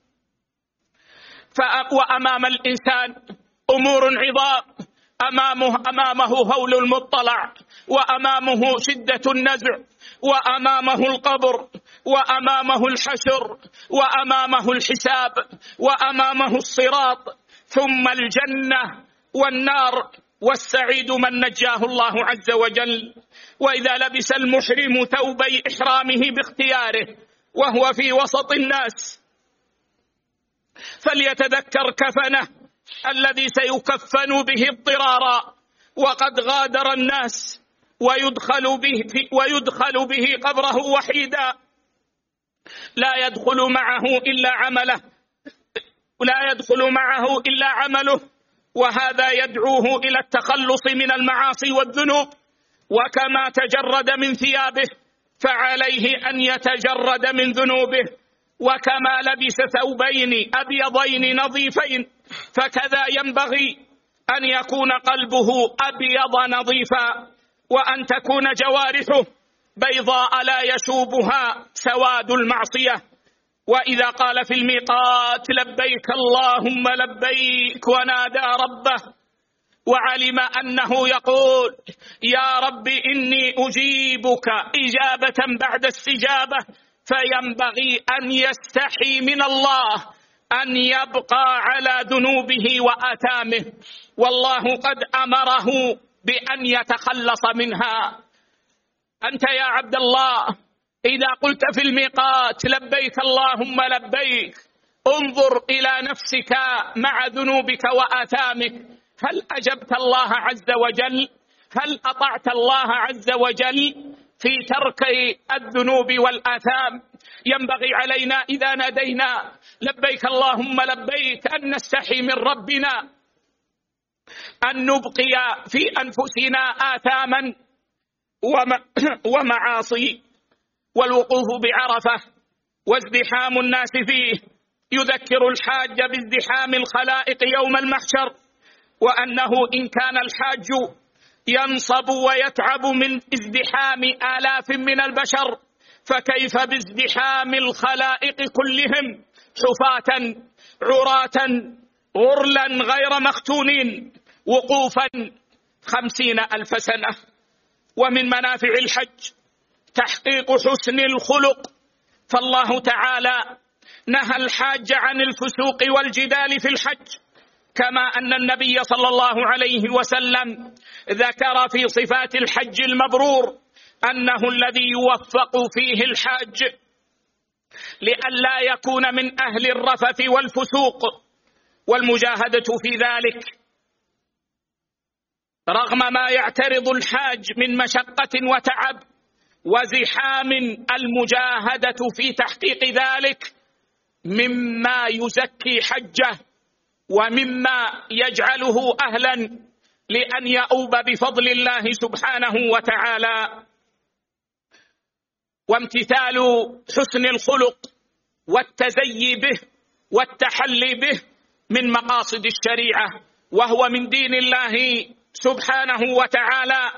وأمام الإنسان أمور عظام، أمامه أمامه هول المطلع، وأمامه شدة النزع، وأمامه القبر، وأمامه الحشر، وأمامه الحساب، وأمامه الصراط، ثم الجنة والنار، والسعيد من نجاه الله عز وجل. وإذا لبس المحرم ثوبي إحرامه باختياره وهو في وسط الناس فليتذكر كفنه الذي سيكفن به اضطرارا، وقد غادر الناس، ويدخل به, ويدخل به قبره وحيدا، لا يدخل معه إلا عمله لا يدخل معه إلا عمله وهذا يدعوه إلى التخلص من المعاصي والذنوب. وكما تجرد من ثيابه فعليه أن يتجرد من ذنوبه، وكما لبس ثوبين أبيضين نظيفين فكذا ينبغي أن يكون قلبه أبيض نظيفا، وأن تكون جوارحه بيضاء لا يشوبها سواد المعصية. وإذا قال في الميقات لبيك اللهم لبيك ونادى ربه وعلم أنه يقول يا رب إني أجيبك إجابة بعد استجابة، فينبغي أن يستحي من الله أن يبقى على ذنوبه وآثامه، والله قد أمره بأن يتخلص منها. أنت يا عبد الله إذا قلت في الميقات لبيك اللهم لبيك، انظر إلى نفسك مع ذنوبك وآثامك، هل أجبت الله عز وجل؟ هل أطعت الله عز وجل في ترك الذنوب والآثام؟ ينبغي علينا إذا نادينا لبيك اللهم لبيك أن نستحي من ربنا، أن نبقي في أنفسنا آثاما ومعاصي. والوقوف بعرفة وازدحام الناس فيه يذكر الحاج بازدحام الخلائق يوم المحشر، وأنه إن كان الحاج ينصب ويتعب من ازدحام آلاف من البشر فكيف بازدحام الخلائق كلهم حفاة عراة غرلا غير مختونين وقوفا خمسين ألف سنة. ومن منافع الحج تحقيق حسن الخلق، فالله تعالى نهى الحاج عن الفسوق والجدال في الحج، كما أن النبي صلى الله عليه وسلم ذكر في صفات الحج المبرور أنه الذي يوفق فيه الحاج لئلا يكون من أهل الرفث والفسوق والمجاهدة في ذلك، رغم ما يعترض الحاج من مشقة وتعب وزحام، المجاهدة في تحقيق ذلك مما يزكي حجه ومما يجعله أهلا لأن يؤوب بفضل الله سبحانه وتعالى. وامتثال حسن الخلق والتزيي به والتحلي به من مقاصد الشريعة، وهو من دين الله سبحانه وتعالى.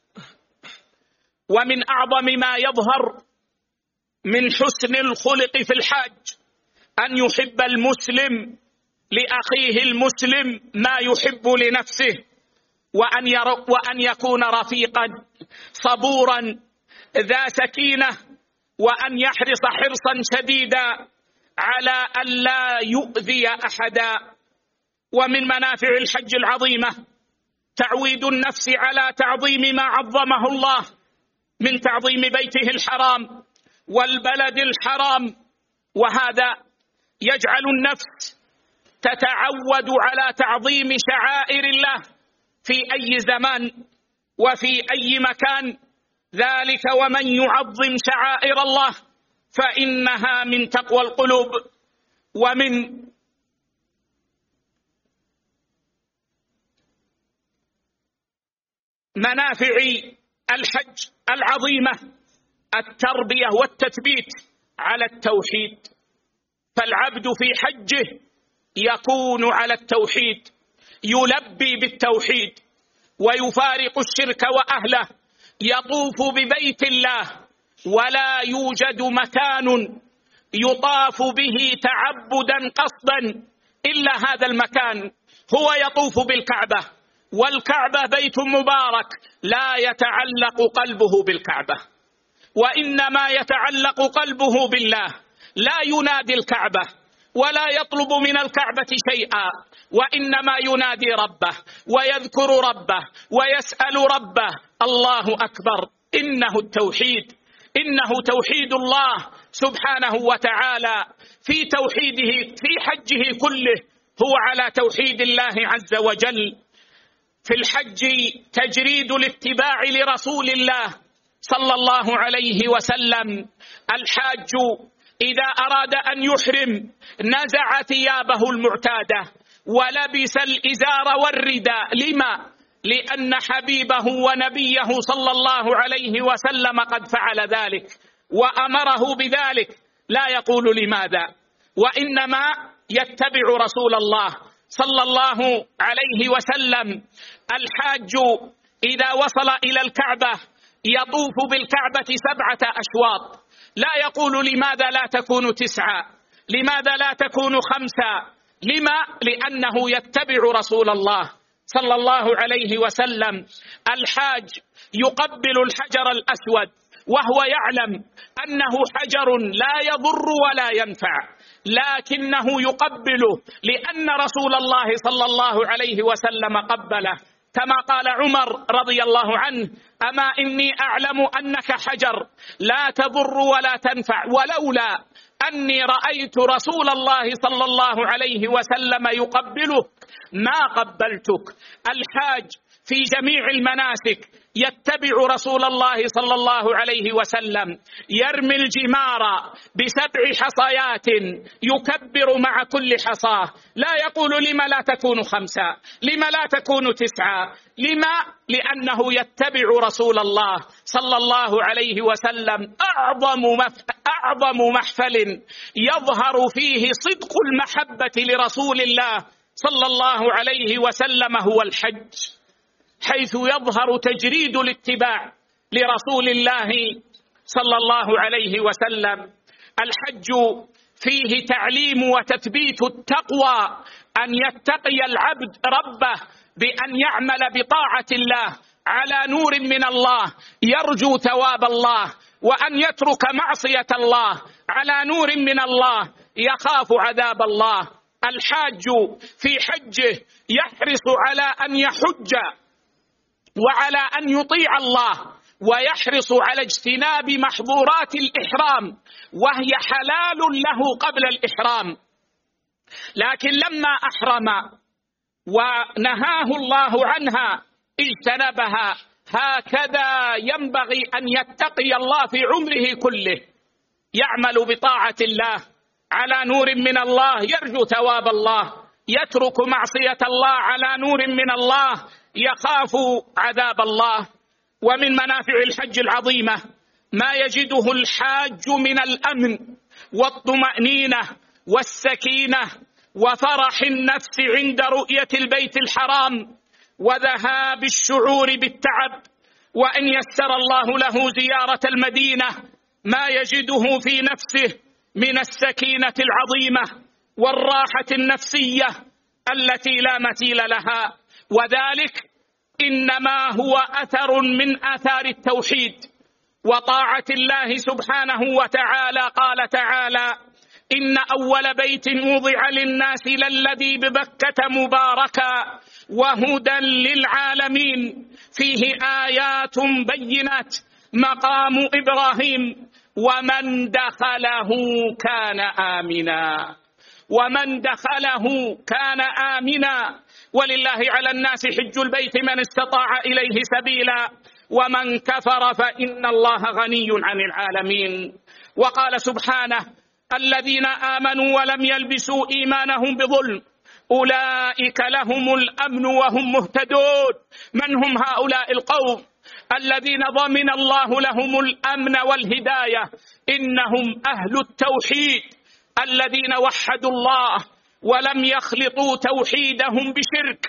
ومن أعظم ما يظهر من حسن الخلق في الحاج أن يحب المسلم لأخيه المسلم ما يحب لنفسه، وأن, وأن يكون رفيقا صبورا ذا سكينة، وأن يحرص حرصا شديدا على أن لا يؤذي أحدا. ومن منافع الحج العظيمة تعويد النفس على تعظيم ما عظمه الله من تعظيم بيته الحرام والبلد الحرام، وهذا يجعل النفس تتعود على تعظيم شعائر الله في أي زمان وفي أي مكان. ذلك ومن يعظم شعائر الله فإنها من تقوى القلوب. ومن منافع الحج العظيمة التربية والتثبيت على التوحيد، فالعبد في حجه يكون على التوحيد، يلبي بالتوحيد ويفارق الشرك وأهله، يطوف ببيت الله ولا يوجد مكان يطاف به تعبدا قصدا إلا هذا المكان. هو يطوف بالكعبة، والكعبة بيت مبارك لا يتعلق قلبه بالكعبة، وإنما يتعلق قلبه بالله، لا ينادي الكعبة ولا يطلب من الكعبة شيئا، وإنما ينادي ربه ويذكر ربه ويسأل ربه. الله أكبر، إنه التوحيد، إنه توحيد الله سبحانه وتعالى. في توحيده في حجه كله هو على توحيد الله عز وجل. في الحج تجريد الاتباع لرسول الله صلى الله عليه وسلم. الحاج إذا أراد أن يحرم نزع ثيابه المعتادة ولبس الإزار والرداء. لما؟ لأن حبيبه ونبيه صلى الله عليه وسلم قد فعل ذلك وأمره بذلك، لا يقول لماذا، وإنما يتبع رسول الله صلى الله عليه وسلم. الحاج إذا وصل إلى الكعبة يطوف بالكعبة سبعة أشواط، لا يقول لماذا لا تكون تسعة، لماذا لا تكون خمسة. لما؟ لأنه يتبع رسول الله صلى الله عليه وسلم. الحاج يقبل الحجر الأسود وهو يعلم أنه حجر لا يضر ولا ينفع، لكنه يقبله لأن رسول الله صلى الله عليه وسلم قبله، كما قال عمر رضي الله عنه: أما إني أعلم أنك حجر لا تضر ولا تنفع، ولولا أني رأيت رسول الله صلى الله عليه وسلم يقبله ما قبلتك. الحاج في جميع المناسك يتبع رسول الله صلى الله عليه وسلم، يرمي الجمار بسبع حصيات يكبر مع كل حصاه، لا يقول لما لا تكون خمسة، لما لا تكون تسعة. لما؟ لأنه يتبع رسول الله صلى الله عليه وسلم. أعظم أعظم محفل يظهر فيه صدق المحبة لرسول الله صلى الله عليه وسلم هو الحج، حيث يظهر تجريد الاتباع لرسول الله صلى الله عليه وسلم. الحج فيه تعليم وتثبيت التقوى، أن يتقي العبد ربه بأن يعمل بطاعة الله على نور من الله يرجو ثواب الله، وأن يترك معصية الله على نور من الله يخاف عذاب الله. الحاج في حجه يحرص على أن يحج وعلى أن يطيع الله، ويحرص على اجتناب محظورات الإحرام وهي حلال له قبل الإحرام، لكن لما أحرم ونهاه الله عنها اجتنبها. هكذا ينبغي أن يتقي الله في عمره كله، يعمل بطاعة الله على نور من الله يرجو ثواب الله، يترك معصية الله على نور من الله يخاف عذاب الله. ومن منافع الحج العظيمة ما يجده الحاج من الأمن والطمأنينة والسكينة وفرح النفس عند رؤية البيت الحرام وذهاب الشعور بالتعب. وإن يسر الله له زيارة المدينة ما يجده في نفسه من السكينة العظيمة والراحة النفسية التي لا مثيل لها، وذلك إنما هو أثر من آثار التوحيد وطاعة الله سبحانه وتعالى. قال تعالى: إن أول بيت وضع للناس للذي ببكة مباركا وهدى للعالمين فيه آيات بينات مقام إبراهيم ومن دخله كان آمنا ومن دخله كان آمنا ولله على الناس حج البيت من استطاع إليه سبيلا ومن كفر فإن الله غني عن العالمين. وقال سبحانه الذين آمنوا ولم يلبسوا إيمانهم بظلم أولئك لهم الأمن وهم مهتدون. من هم هؤلاء القوم الذين ضمن الله لهم الأمن والهداية؟ إنهم أهل التوحيد الذين وحدوا الله ولم يخلطوا توحيدهم بشرك،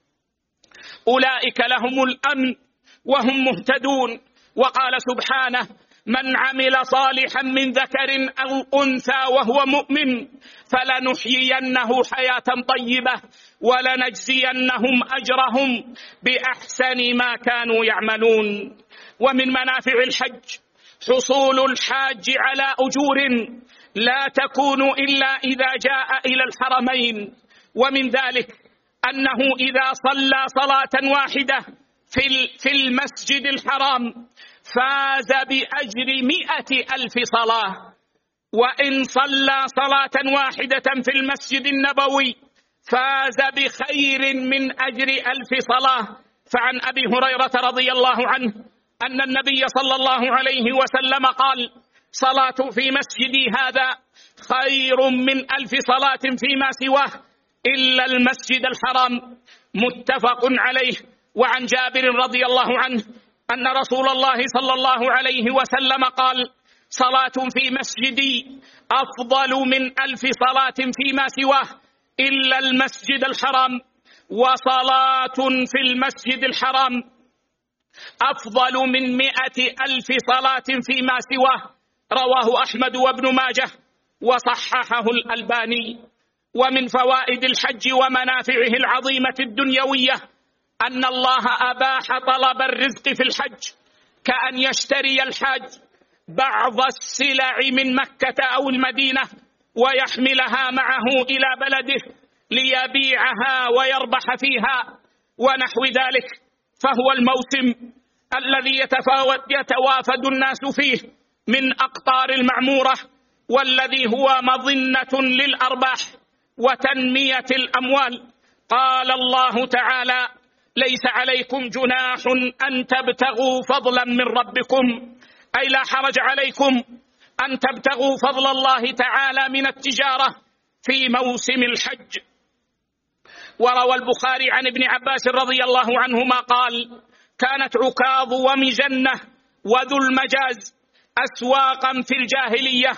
أولئك لهم الأمن وهم مهتدون. وقال سبحانه من عمل صالحا من ذكر أو أنثى وهو مؤمن فلنحيينه حياة طيبة ولنجزينهم أجرهم بأحسن ما كانوا يعملون. ومن منافع الحج حصول الحاج على أجور لا تكون إلا إذا جاء إلى الحرمين، ومن ذلك أنه إذا صلى صلاة واحدة في المسجد الحرام فاز بأجر مئة ألف صلاة، وإن صلى صلاة واحدة في المسجد النبوي فاز بخير من أجر ألف صلاة. فعن أبي هريرة رضي الله عنه أن النبي صلى الله عليه وسلم قال صلاة في مسجدي هذا خير من ألف صلاة فيما سواه إلا المسجد الحرام، متفق عليه. وعن جابر رضي الله عنه أن رسول الله صلى الله عليه وسلم قال صلاة في مسجدي أفضل من ألف صلاة فيما سواه إلا المسجد الحرام، وصلاة في المسجد الحرام أفضل من مئة ألف صلاة فيما سواه. رواه أحمد وابن ماجه وصححه الألباني. ومن فوائد الحج ومنافعه العظيمة الدنيوية أن الله أباح طلب الرزق في الحج، كأن يشتري الحاج بعض السلع من مكة أو المدينة ويحملها معه إلى بلده ليبيعها ويربح فيها ونحو ذلك. فهو الموسم الذي يتوافد الناس فيه من أقطار المعمورة، والذي هو مظنة للأرباح وتنمية الأموال. قال الله تعالى ليس عليكم جناح أن تبتغوا فضلا من ربكم، أي لا حرج عليكم أن تبتغوا فضل الله تعالى من التجارة في موسم الحج. وروى البخاري عن ابن عباس رضي الله عنهما قال كانت عكاظ ومجنة وذو المجاز أسواقا في الجاهلية،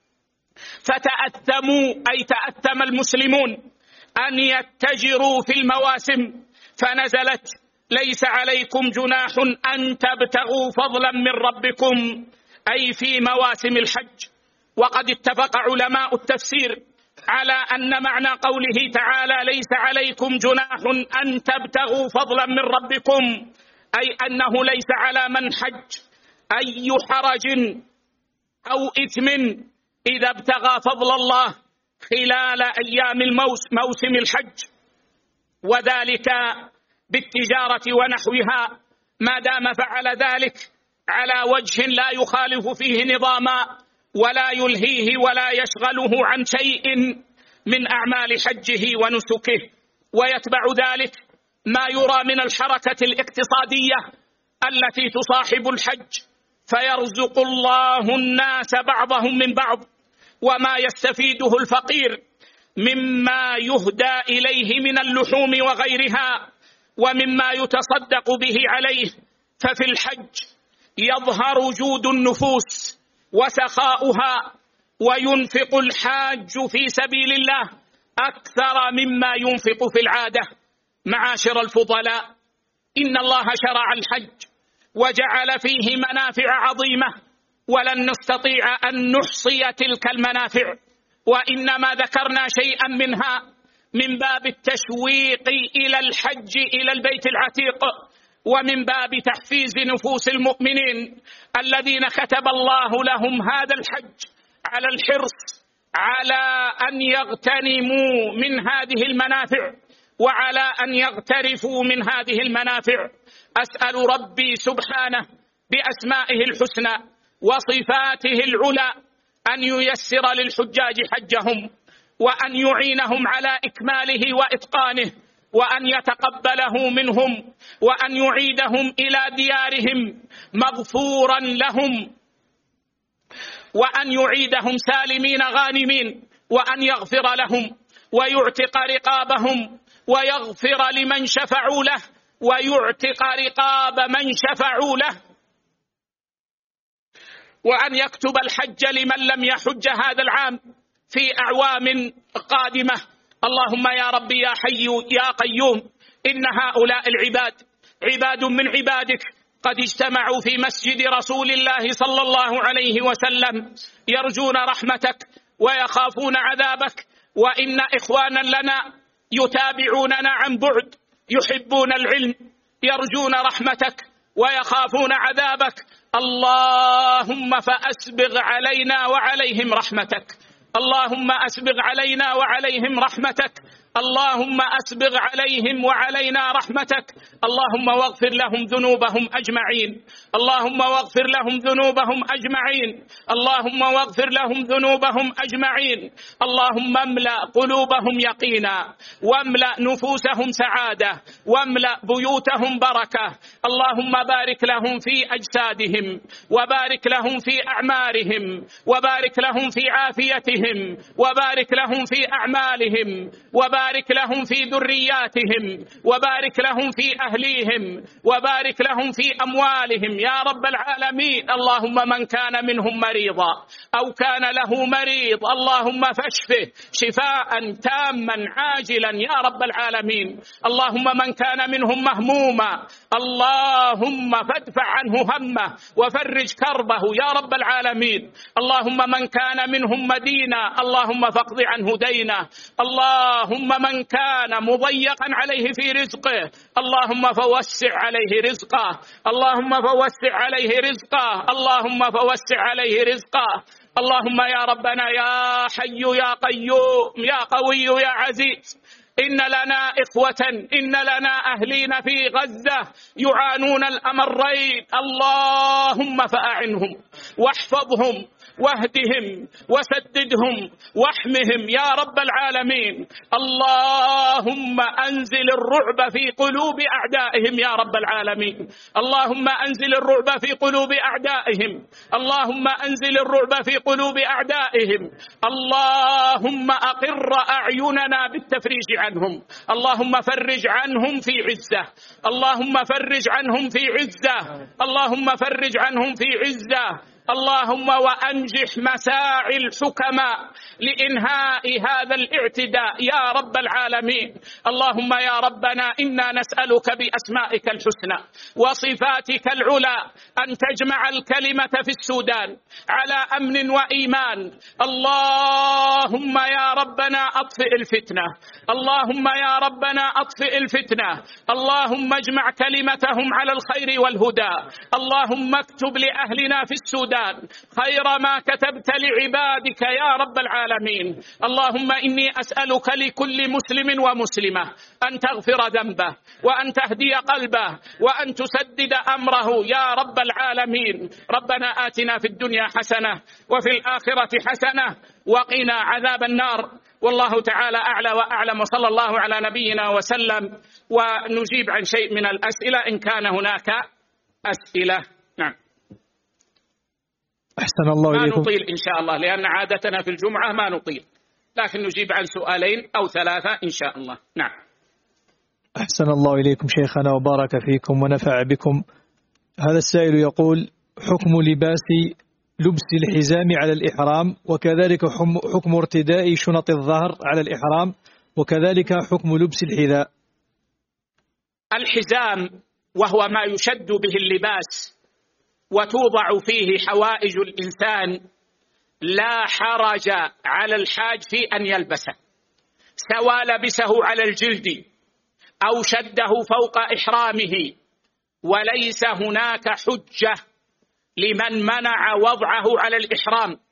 فتأثموا أي تأثم المسلمون أن يتجروا في المواسم، فنزلت ليس عليكم جناح أن تبتغوا فضلا من ربكم، أي في مواسم الحج. وقد اتفق علماء التفسير على أن معنى قوله تعالى ليس عليكم جناح أن تبتغوا فضلا من ربكم أي أنه ليس على من حج أي حرج أو إثم إذا ابتغى فضل الله خلال أيام الموسم موسم الحج، وذلك بالتجارة ونحوها، ما دام فعل ذلك على وجه لا يخالف فيه نظاما ولا يلهيه ولا يشغله عن شيء من أعمال حجه ونسكه. ويتبع ذلك ما يرى من الحركة الاقتصادية التي تصاحب الحج، فيرزق الله الناس بعضهم من بعض، وما يستفيده الفقير مما يهدى إليه من اللحوم وغيرها ومما يتصدق به عليه. ففي الحج يظهر جود النفوس وسخاؤها، وينفق الحاج في سبيل الله أكثر مما ينفق في العادة. معاشر الفضلاء، إن الله شرع الحج وجعل فيه منافع عظيمة، ولن نستطيع أن نحصي تلك المنافع، وإنما ذكرنا شيئا منها من باب التشويق إلى الحج إلى البيت العتيق، ومن باب تحفيز نفوس المؤمنين الذين كتب الله لهم هذا الحج على الحرص على أن يغتنموا من هذه المنافع وعلى أن يغترفوا من هذه المنافع. أسأل ربي سبحانه بأسمائه الحسنى وصفاته العلى أن ييسر للحجاج حجهم، وأن يعينهم على إكماله وإتقانه، وأن يتقبله منهم، وأن يعيدهم إلى ديارهم مغفورا لهم، وأن يعيدهم سالمين غانمين، وأن يغفر لهم ويعتق رقابهم، ويغفر لمن شفعوا له ويعتق رقاب من شفعوا له، وأن يكتب الحج لمن لم يحج هذا العام في أعوام قادمة. اللهم يا ربي يا حي يا قيوم، إن هؤلاء العباد عباد من عبادك قد اجتمعوا في مسجد رسول الله صلى الله عليه وسلم يرجون رحمتك ويخافون عذابك، وإن إخوانا لنا يتابعوننا عن بعد يحبون العلم يرجون رحمتك ويخافون عذابك. اللهم فأسبغ علينا وعليهم رحمتك، اللهم أسبغ علينا وعليهم رحمتك، اللهم أسبغ عليهم وعلينا رحمتك. اللهم واغفر لهم ذنوبهم أجمعين، اللهم واغفر لهم ذنوبهم أجمعين، اللهم واغفر لهم ذنوبهم أجمعين. اللهم املأ قلوبهم يقينا، واملأ نفوسهم سعادة، واملأ بيوتهم بركة. اللهم بارك لهم في أجسادهم، وبارك لهم في أعمارهم، وبارك لهم في عافيتهم، وبارك لهم في أعمالهم، وبارك لهم في ذرياتهم، وبارك لهم في أهليهم، وبارك لهم في أموالهم يا رب العالمين. اللهم من كان منهم مريضا أو كان له مريض اللهم فاشفه شفاء تاما عاجلا يا رب العالمين. اللهم من كان منهم مهموما اللهم فادفع عنه همه وفرج كربه يا رب العالمين. اللهم من كان منهم مدينا اللهم فاقض عنه دينه. اللهم من كان مضيقا عليه في رزقه اللهم فوسع عليه رزقه، اللهم فوسع عليه رزقه، اللهم فوسع عليه رزقه. اللهم يا ربنا يا حي يا قيوم يا قوي يا عزيز، إن لنا إخوة إن لنا أهلين في غزة يعانون الأمرين، اللهم فأعنهم واحفظهم واهدهم وسددهم واحمهم يا رب العالمين. اللهم أنزل الرعب في قلوب أعدائهم يا رب العالمين، اللهم أنزل الرعب في قلوب أعدائهم، اللهم أنزل الرعب في قلوب أعدائهم. اللهم أقر أعيننا بالتفريج عنهم، اللهم فرج عنهم في عزة، اللهم فرج عنهم في عزة، اللهم فرج عنهم في عزة. اللهم وأنجح مساعي الحكماء لإنهاء هذا الاعتداء يا رب العالمين. اللهم يا ربنا إنا نسألك بأسمائك الحسنى وصفاتك العلى أن تجمع الكلمة في السودان على أمن وإيمان. اللهم يا ربنا أطفئ الفتنة، اللهم يا ربنا أطفئ الفتنة، اللهم اجمع كلمتهم على الخير والهدى. اللهم اكتب لأهلنا في السودان خير ما كتبت لعبادك يا رب العالمين. اللهم إني أسألك لكل مسلم ومسلمة أن تغفر ذنبه، وأن تهدي قلبه، وأن تسدد أمره يا رب العالمين. ربنا آتنا في الدنيا حسنة وفي الآخرة حسنة وقنا عذاب النار. والله تعالى أعلى وأعلم، وصلى الله على نبينا وسلم. ونجيب عن شيء من الأسئلة إن كان هناك أسئلة. نعم. أحسن الله ما إليكم. نطيل إن شاء الله، لأن عادتنا في الجمعة ما نطيل، لكن نجيب عن سؤالين أو ثلاثة إن شاء الله. نعم. أحسن الله إليكم شيخنا وبارك فيكم ونفع بكم. هذا السائل يقول: حكم لباس لبس الحزام على الإحرام، وكذلك حكم ارتداء شنط الظهر على الإحرام، وكذلك حكم لبس الحذاء. الحزام وهو ما يشد به اللباس وتوضع فيه حوائج الإنسان، لا حرج على الحاج في أن يلبسه، سواء لبسه على الجلد أو شده فوق إحرامه، وليس هناك حجة لمن منع وضعه على الإحرام،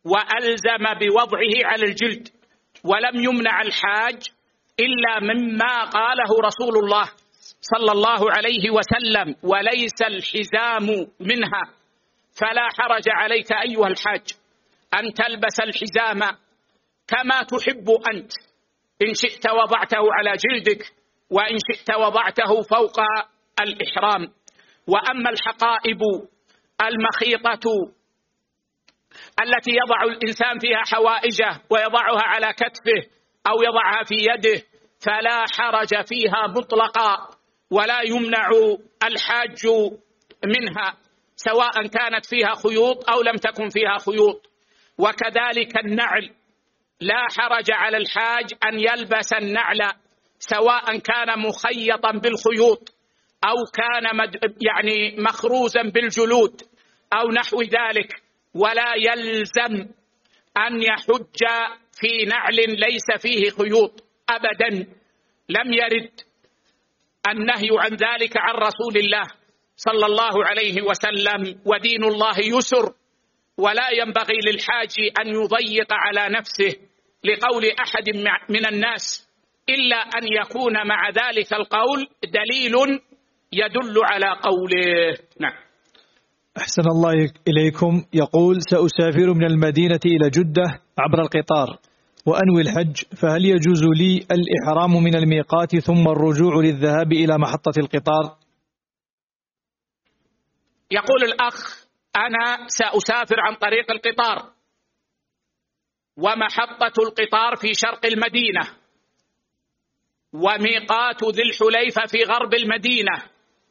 وألزم بوضعه على الجلد، ولم يمنع الحاج إلا مما قاله رسول الله صلى الله عليه وسلم: وليس الحزام منها. فلا حرج عليك أيها الحاج أن تلبس الحزام كما تحب أنت، إن شئت وضعته على جلدك، وإن شئت وضعته فوق الإحرام. وأما الحقائب المخيطة التي يضع الإنسان فيها حوائجه ويضعها على كتفه أو يضعها في يده فلا حرج فيها مطلقا، ولا يمنع الحاج منها سواء كانت فيها خيوط أو لم تكن فيها خيوط. وكذلك النعل، لا حرج على الحاج أن يلبس النعل سواء كان مخيطا بالخيوط أو كان يعني مخروزا بالجلود أو نحو ذلك، ولا يلزم أن يحج في نعل ليس فيه خيوط أبدا. لم يرد النهي عن ذلك عن رسول الله صلى الله عليه وسلم، ودين الله يسر، ولا ينبغي للحاج أن يضيق على نفسه لقول أحد من الناس، إلا أن يكون مع ذلك القول دليل يدل على قوله. نعم. أحسن الله إليكم. يقول: سأسافر من المدينة إلى جدة عبر القطار وأنوي الحج، فهل يجوز لي الإحرام من الميقات ثم الرجوع للذهاب إلى محطة القطار؟ يقول الأخ: أنا سأسافر عن طريق القطار، ومحطة القطار في شرق المدينة، وميقات ذي الحليفة في غرب المدينة،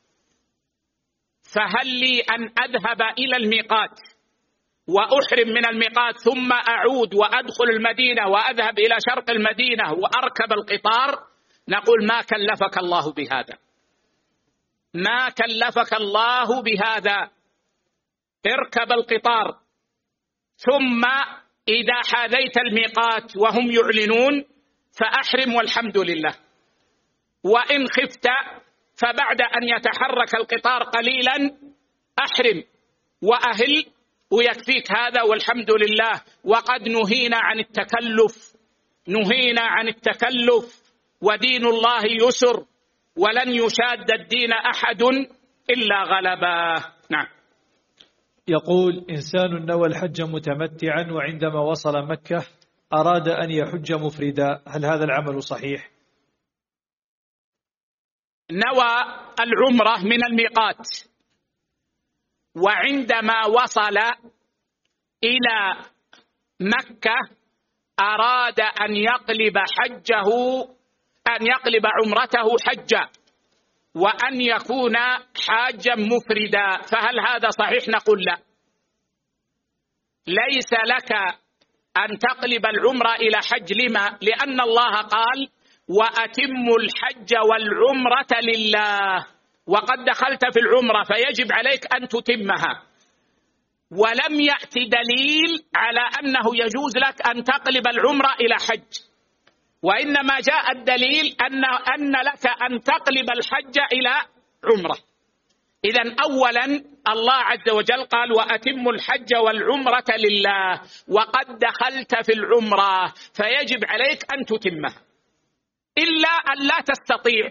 فهل لي أن أذهب إلى الميقات وأحرم من الميقات ثم أعود وأدخل المدينة وأذهب إلى شرق المدينة وأركب القطار؟ نقول: ما كلفك الله بهذا، ما كلفك الله بهذا. اركب القطار، ثم إذا حاذيت الميقات وهم يعلنون فأحرم والحمد لله. وإن خفت فبعد أن يتحرك القطار قليلا أحرم وأهل، ويكفيك هذا والحمد لله. وقد نهينا عن التكلف، نهينا عن التكلف، ودين الله يسر، ولن يشاد الدين أحد إلا غلبه. نعم. يقول: إنسان نوى الحج متمتعا، وعندما وصل مكة أراد أن يحج مفردا، هل هذا العمل صحيح؟ نوى العمرة من الميقات، وعندما وصل إلى مكة أراد أن يقلب حجه، أن يقلب عمرته حجا، وأن يكون حاجا مفردا، فهل هذا صحيح؟ نقول لا، ليس لك أن تقلب العمرة إلى حج. لما؟ لأن الله قال: وأتموا الحج والعمرة لله، وقد دخلت في العمرة فيجب عليك أن تتمها، ولم يأتي دليل على أنه يجوز لك أن تقلب العمرة إلى حج، وإنما جاء الدليل أن أن لك أن تقلب الحج إلى عمرة. إذن أولا الله عز وجل قال: وأتموا الحج والعمرة لله، وقد دخلت في العمرة فيجب عليك أن تتمها، إلا أن لا تستطيع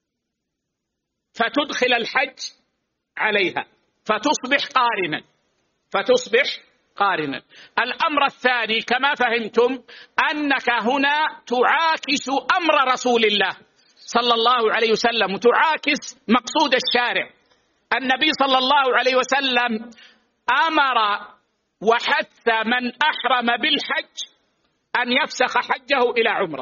فتدخل الحج عليها فتصبح قارنا، فتصبح قارنا. الأمر الثاني كما فهمتم أنك هنا تعاكس أمر رسول الله صلى الله عليه وسلم، وتعاكس مقصود الشارع. النبي صلى الله عليه وسلم أمر وحث من أحرم بالحج أن يفسخ حجه إلى عمره،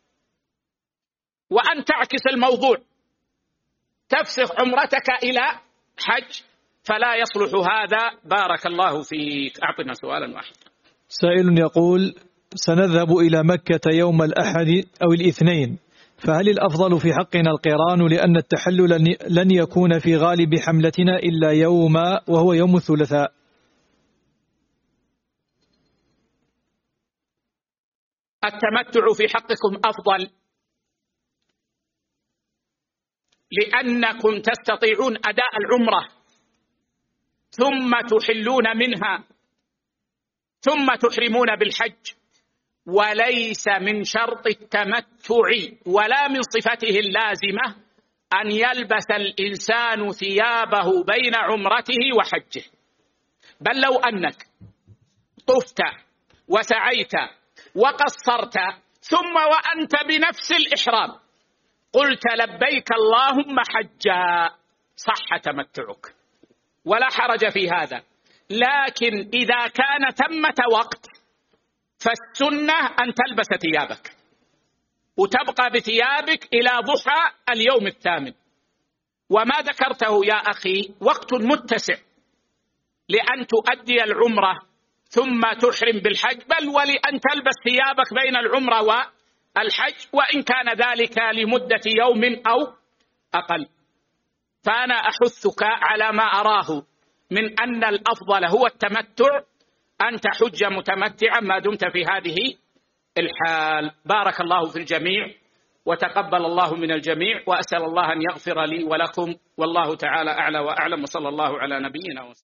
وأن تعكس الموضوع، تفسخ عمرتك إلى حج، فلا يصلح هذا. بارك الله فيك. أعطنا سؤالا واحدا. سائل يقول: سنذهب إلى مكة يوم الأحد أو الاثنين، فهل الأفضل في حقنا القران، لأن التحلل لن يكون في غالب حملتنا إلا يوما وهو يوم الثلاثاء؟ التمتع في حقكم أفضل، لأنكم تستطيعون أداء العمرة ثم تحلون منها، ثم تحرمون بالحج. وليس من شرط التمتع ولا من صفته اللازمة أن يلبس الإنسان ثيابه بين عمرته وحجه، بل لو أنك طفت وسعيت وقصرت ثم وأنت بنفس الإحرام قلت لبيك اللهم حجا صح تمتعك ولا حرج في هذا. لكن إذا كان ثمة وقت فالسنة أن تلبس ثيابك وتبقى بثيابك إلى ضحى اليوم الثامن. وما ذكرته يا أخي وقت متسع لأن تؤدي العمرة ثم تحرم بالحج، بل ولأن تلبس ثيابك بين العمرة والحج، وإن كان ذلك لمدة يوم أو أقل. فأنا أحثك على ما أراه من أن الأفضل هو التمتع، أن تحج متمتعا ما دمت في هذه الحال. بارك الله في الجميع وتقبل الله من الجميع، وأسأل الله أن يغفر لي ولكم، والله تعالى أعلى وأعلم، وصلى الله على نبينا وسلم.